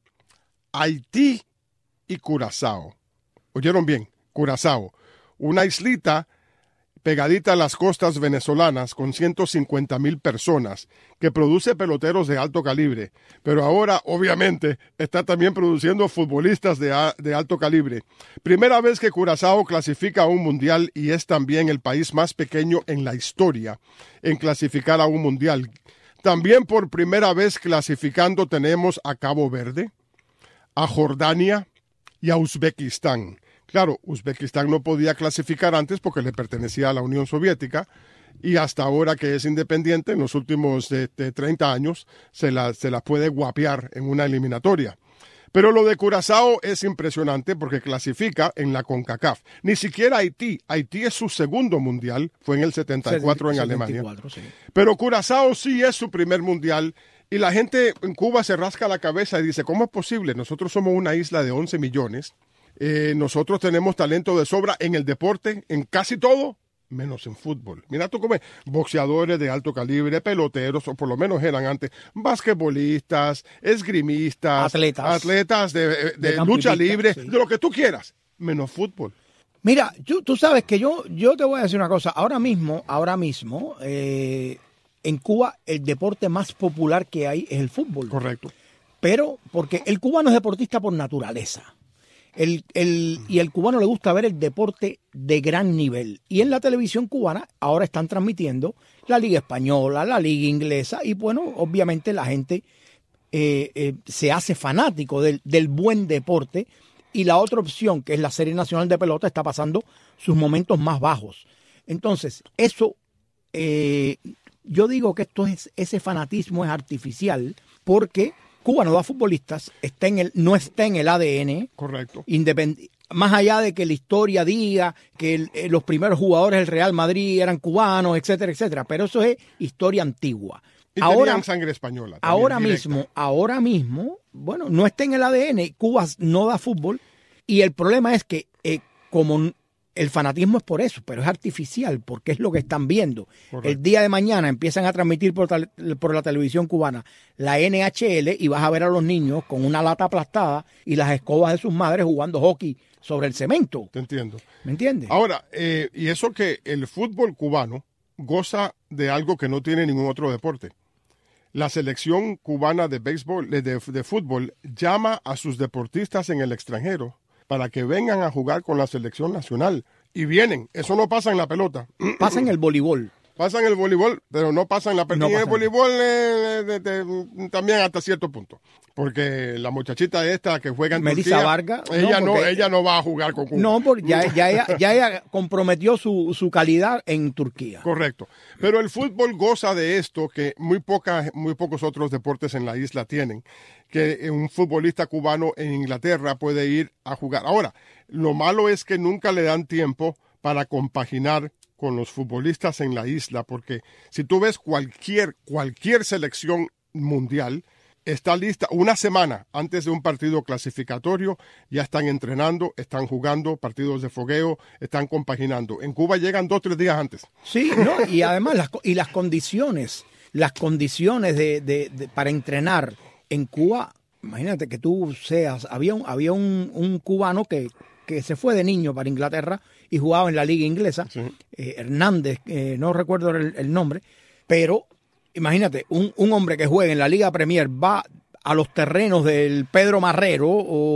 Haití y Curazao. ¿Oyeron bien? Curazao, una islita pegadita a las costas venezolanas con 150,000 personas, que produce peloteros de alto calibre, pero ahora obviamente está también produciendo futbolistas de alto calibre. Primera vez que Curazao clasifica a un mundial y es también el país más pequeño en la historia en clasificar a un mundial. También por primera vez clasificando tenemos a Cabo Verde, a Jordania y a Uzbekistán. Claro, Uzbekistán no podía clasificar antes porque le pertenecía a la Unión Soviética, y hasta ahora que es independiente, en los últimos 30 años, se la puede guapear en una eliminatoria. Pero lo de Curazao es impresionante porque clasifica en la CONCACAF. Ni siquiera Haití. Haití es su segundo mundial, fue en el 74 en Alemania. Sí. Pero Curazao sí es su primer mundial. Y la gente en Cuba se rasca la cabeza y dice, ¿cómo es posible? Nosotros somos una isla de 11 millones. Nosotros tenemos talento de sobra en el deporte, en casi todo, menos en fútbol. Mira tú cómo es. Boxeadores de alto calibre, peloteros, o por lo menos eran antes, basquetbolistas, esgrimistas, atletas de lucha libre, sí, de lo que tú quieras, menos fútbol. Mira, tú sabes que yo te voy a decir una cosa. Ahora mismo, en Cuba el deporte más popular que hay es el fútbol. Correcto. Pero porque el cubano es deportista por naturaleza. Y el cubano le gusta ver el deporte de gran nivel. Y en la televisión cubana ahora están transmitiendo la Liga Española, la Liga Inglesa, y bueno, obviamente la gente se hace fanático del buen deporte. Y la otra opción, que es la Serie Nacional de Pelota, está pasando sus momentos más bajos. Entonces, eso, yo digo que ese fanatismo es artificial, porque Cuba no da futbolistas, no está en el ADN. Correcto. Más allá de que la historia diga que los primeros jugadores del Real Madrid eran cubanos, etcétera, etcétera. Pero eso es historia antigua. Y tenían sangre española. Ahora mismo, bueno, no está en el ADN. Cuba no da fútbol. Y el problema es que como el fanatismo es por eso, pero es artificial, porque es lo que están viendo. Correcto. El día de mañana empiezan a transmitir por la televisión cubana la NHL y vas a ver a los niños con una lata aplastada y las escobas de sus madres jugando hockey sobre el cemento. Te entiendo. ¿Me entiendes? Ahora, y eso que el fútbol cubano goza de algo que no tiene ningún otro deporte. La selección cubana de béisbol, de fútbol, llama a sus deportistas en el extranjero para que vengan a jugar con la selección nacional. Y vienen. Eso no pasa en la pelota. Pasa en el voleibol. Pasan el voleibol, pero no pasan la pelota. No Y el pasan. voleibol también hasta cierto punto. Porque la muchachita esta que juega en Melissa Turquía, Vargas, ella no va a jugar con Cuba. No, porque ya ella comprometió su calidad en Turquía. Correcto. Pero el fútbol goza de esto que muy pocos otros deportes en la isla tienen, que un futbolista cubano en Inglaterra puede ir a jugar. Ahora, lo malo es que nunca le dan tiempo para compaginar con los futbolistas en la isla, porque si tú ves cualquier selección mundial, está lista una semana antes de un partido clasificatorio, ya están entrenando, están jugando partidos de fogueo, están compaginando. En Cuba llegan 2 o 3 días antes. Sí, ¿no? Y además las condiciones para entrenar en Cuba, imagínate que tú seas, había un cubano que se fue de niño para Inglaterra y jugaba en la liga inglesa, Sí. Hernández, no recuerdo el nombre, pero imagínate, un hombre que juega en la Liga Premier va a los terrenos del Pedro Marrero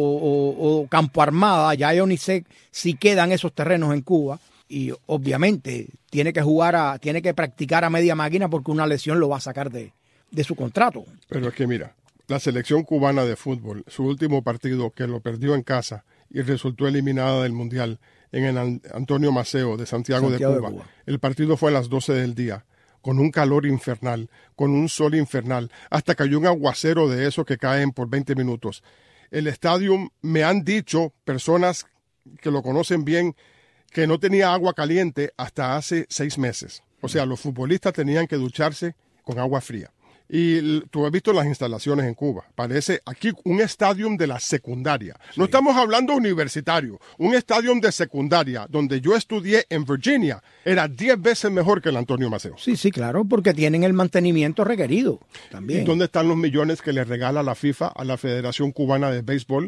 o Campo Armada, ya yo ni sé si quedan esos terrenos en Cuba, y obviamente tiene que practicar a media máquina porque una lesión lo va a sacar de su contrato. Pero es que mira, la selección cubana de fútbol, su último partido que lo perdió en casa y resultó eliminada del Mundial en el Antonio Maceo de Santiago de Cuba. El partido fue a las 12 del día, con un calor infernal, con un sol infernal, hasta cayó un aguacero de esos que caen por 20 minutos. El estadio, me han dicho personas que lo conocen bien, que no tenía agua caliente hasta hace 6 meses. O sea, los futbolistas tenían que ducharse con agua fría. Y tú has visto las instalaciones en Cuba. Parece aquí un estadio de la secundaria. Sí. No estamos hablando universitario. Un estadio de secundaria, donde yo estudié en Virginia, era 10 veces mejor que el Antonio Maceo. Sí, claro, porque tienen el mantenimiento requerido también. ¿Y dónde están los millones que le regala la FIFA a la Federación Cubana de Béisbol,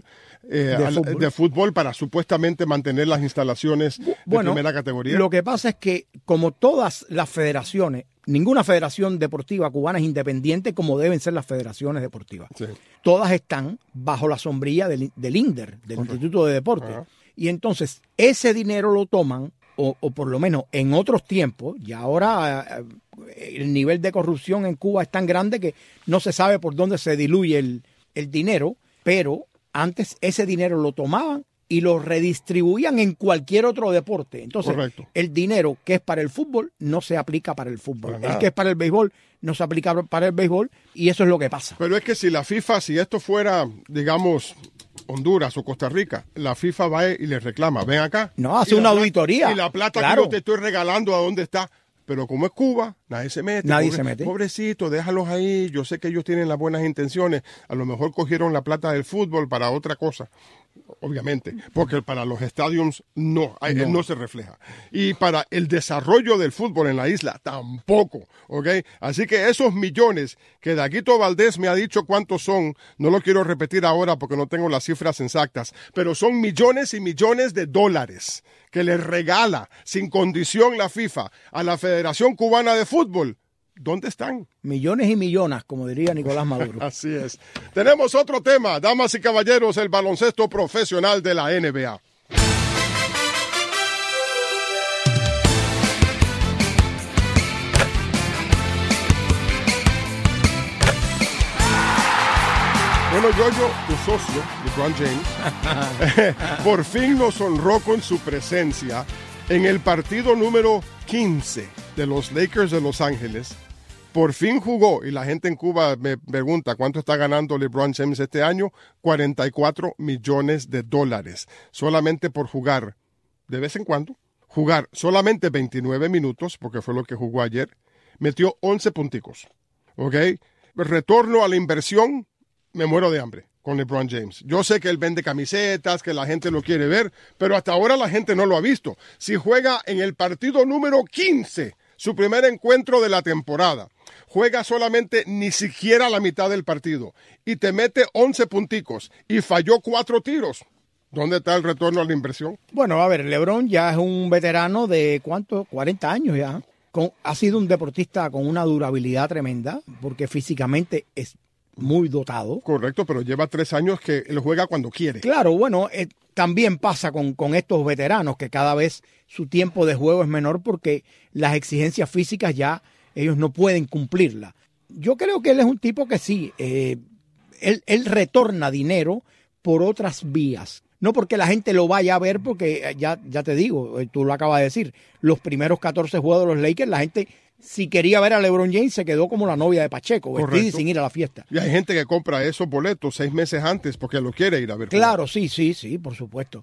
de fútbol, para supuestamente mantener las instalaciones de primera categoría? Lo que pasa es que, como todas las federaciones, ninguna federación deportiva cubana es independiente como deben ser las federaciones deportivas. Sí. Todas están bajo la sombrilla del INDER, del Instituto de Deporte. Ajá. Y entonces ese dinero lo toman, o por lo menos en otros tiempos, y ahora el nivel de corrupción en Cuba es tan grande que no se sabe por dónde se diluye el dinero, pero antes ese dinero lo tomaban y lo redistribuían en cualquier otro deporte. Entonces, correcto, el dinero que es para el fútbol no se aplica para el fútbol. El que es para el béisbol no se aplica para el béisbol, y eso es lo que pasa. Pero es que si la FIFA, si esto fuera, digamos, Honduras o Costa Rica, la FIFA va y le reclama, ven acá. No, hace una auditoría. Y la plata que yo te estoy regalando, ¿a dónde está? Pero como es Cuba, nadie se mete. Pobrecito, déjalos ahí. Yo sé que ellos tienen las buenas intenciones. A lo mejor cogieron la plata del fútbol para otra cosa. Obviamente, porque para los estadios no se refleja. Y para el desarrollo del fútbol en la isla tampoco, ¿ok? Así que esos millones que Daguito Valdés me ha dicho cuántos son, no lo quiero repetir ahora porque no tengo las cifras exactas, pero son millones y millones de dólares que le regala sin condición la FIFA a la Federación Cubana de Fútbol. ¿Dónde están? Millones y millonas, como diría Nicolás Maduro. Así es. Tenemos otro tema, damas y caballeros, el baloncesto profesional de la NBA. Bueno, Yoyo, tu socio, LeBron James, por fin nos honró con su presencia en el partido número 15 de los Lakers de Los Ángeles. Por fin jugó, y la gente en Cuba me pregunta cuánto está ganando LeBron James este año. $44 millones, solamente por jugar, de vez en cuando, jugar solamente 29 minutos, porque fue lo que jugó ayer. Metió 11 punticos, ¿ok? Retorno a la inversión, me muero de hambre con LeBron James. Yo sé que él vende camisetas, que la gente lo quiere ver, pero hasta ahora la gente no lo ha visto. Si juega en el partido número 15, su primer encuentro de la temporada, juega solamente ni siquiera la mitad del partido y te mete 11 punticos y falló 4 tiros. ¿Dónde está el retorno a la inversión? Bueno, a ver, LeBron ya es un veterano de, ¿cuánto? 40 años ya. Ha sido un deportista con una durabilidad tremenda, porque físicamente es muy dotado. Correcto, pero lleva 3 años que él juega cuando quiere. Claro, bueno, también pasa con estos veteranos que cada vez su tiempo de juego es menor porque las exigencias físicas ya ellos no pueden cumplirlas. Yo creo que él es un tipo que sí, él retorna dinero por otras vías. No porque la gente lo vaya a ver, porque ya te digo, tú lo acabas de decir, los primeros 14 juegos de los Lakers, la gente, si quería ver a LeBron James, se quedó como la novia de Pacheco, vestida y sin ir a la fiesta. Y hay gente que compra esos boletos 6 meses antes porque lo quiere ir a ver. Claro, sí, por supuesto.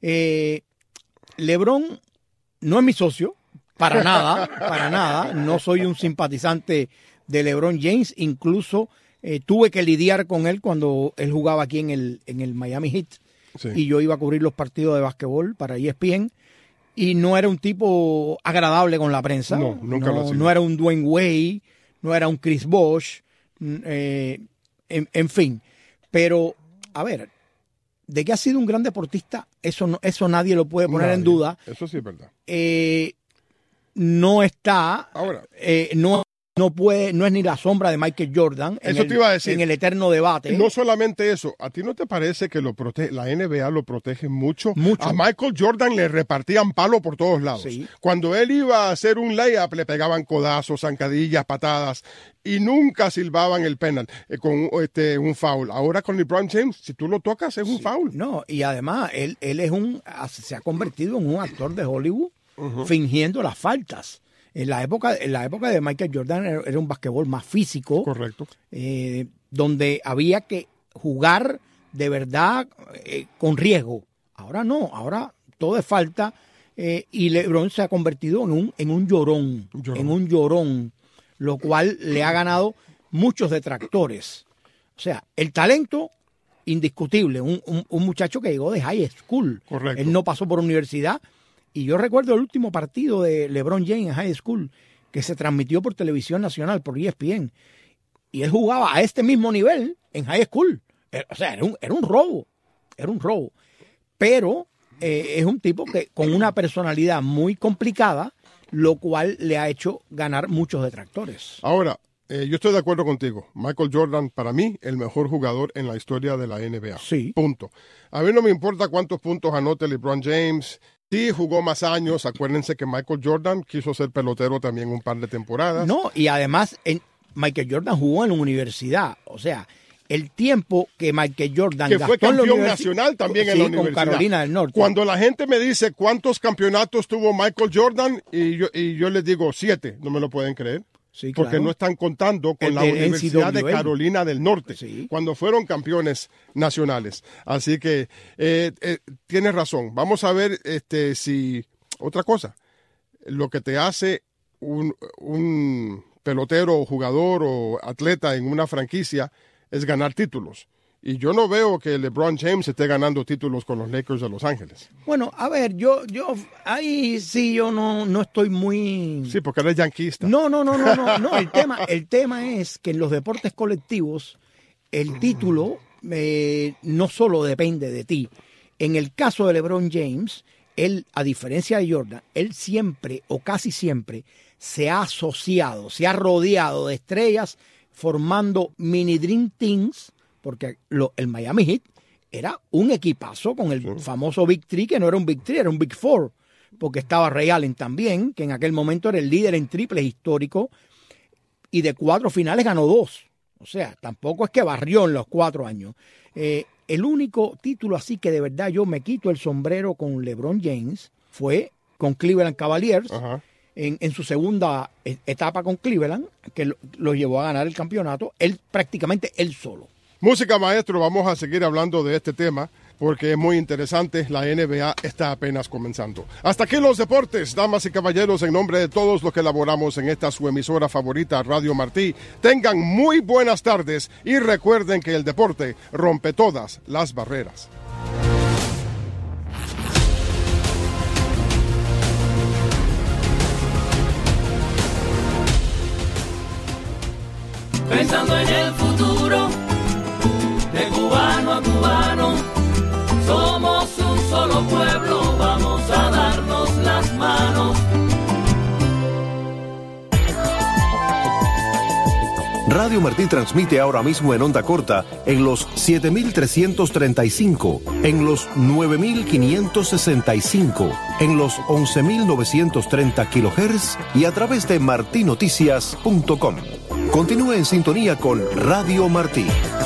LeBron no es mi socio, para nada. No soy un simpatizante de LeBron James, incluso tuve que lidiar con él cuando él jugaba aquí en el Miami Heat. Sí. Y yo iba a cubrir los partidos de básquetbol para ESPN y no era un tipo agradable con la prensa. No, nunca lo hacía. No era un Dwayne Wade, no era un Chris Bosh, en fin. Pero, a ver, de que ha sido un gran deportista, eso nadie lo puede poner en duda. Eso sí es verdad. No está, ahora, no es ni la sombra de Michael Jordan eso te iba a decir. En el eterno debate. No solamente eso, ¿a ti no te parece que la NBA lo protege mucho? A Michael Jordan le repartían palo por todos lados. Sí. Cuando él iba a hacer un layup, le pegaban codazos, zancadillas, patadas, y nunca silbaban el penal con un foul. Ahora con LeBron James, si tú lo tocas, es un foul. No, y además, él se ha convertido en un actor de Hollywood fingiendo las faltas. En la época de Michael Jordan era un basquetbol más físico. Correcto. Donde había que jugar de verdad con riesgo. Ahora no, ahora todo es falta y LeBron se ha convertido en un llorón, lo cual le ha ganado muchos detractores. O sea, el talento indiscutible, un muchacho que llegó de high school. Correcto. Él no pasó por universidad. Y yo recuerdo el último partido de LeBron James en high school que se transmitió por televisión nacional, por ESPN. Y él jugaba a este mismo nivel en high school. O sea, era un robo. Pero es un tipo que con una personalidad muy complicada, lo cual le ha hecho ganar muchos detractores. Ahora, yo estoy de acuerdo contigo. Michael Jordan, para mí, el mejor jugador en la historia de la NBA. Sí. Punto. A mí no me importa cuántos puntos anote LeBron James. Sí, jugó más años. Acuérdense que Michael Jordan quiso ser pelotero también un par de temporadas. No, y además Michael Jordan jugó en la universidad. O sea, el tiempo que Michael Jordan que gastó fue campeón en la nacional también en la universidad. Con Carolina del Norte. Cuando la gente me dice cuántos campeonatos tuvo Michael Jordan, y yo les digo 7, no me lo pueden creer. Sí, porque claro. no están contando con El la de Universidad NCAA. de Carolina del Norte, Sí. cuando fueron campeones nacionales. Así que tienes razón. Vamos a ver si... Otra cosa, lo que te hace un pelotero o jugador o atleta en una franquicia es ganar títulos. Y yo no veo que LeBron James esté ganando títulos con los Lakers de Los Ángeles. Bueno, a ver, yo ahí sí yo no estoy muy... Sí, porque eres yanquista. No, el tema es que en los deportes colectivos el título no solo depende de ti. En el caso de LeBron James, él, a diferencia de Jordan, él siempre o casi siempre se ha asociado, se ha rodeado de estrellas formando mini Dream Teams, porque el Miami Heat era un equipazo con el famoso Big Three, que no era un Big Three, era un Big Four, porque estaba Ray Allen también, que en aquel momento era el líder en triples histórico, y de 4 finales ganó 2. O sea, tampoco es que barrió en los 4 años. El único título así que de verdad yo me quito el sombrero con LeBron James fue con Cleveland Cavaliers. Ajá. En su segunda etapa con Cleveland, que lo llevó a ganar el campeonato, prácticamente él solo. Música, maestro, vamos a seguir hablando de este tema porque es muy interesante. La NBA está apenas comenzando. Hasta aquí los deportes, damas y caballeros, en nombre de todos los que elaboramos en esta su emisora favorita, Radio Martí. Tengan muy buenas tardes y recuerden que el deporte rompe todas las barreras. Pensando en el futuro, de cubano a cubano, somos un solo pueblo, vamos a darnos las manos. Radio Martí transmite ahora mismo en onda corta en los 7.335, en los 9.565, en los 11.930 kHz y a través de martinoticias.com. Continúe en sintonía con Radio Martí.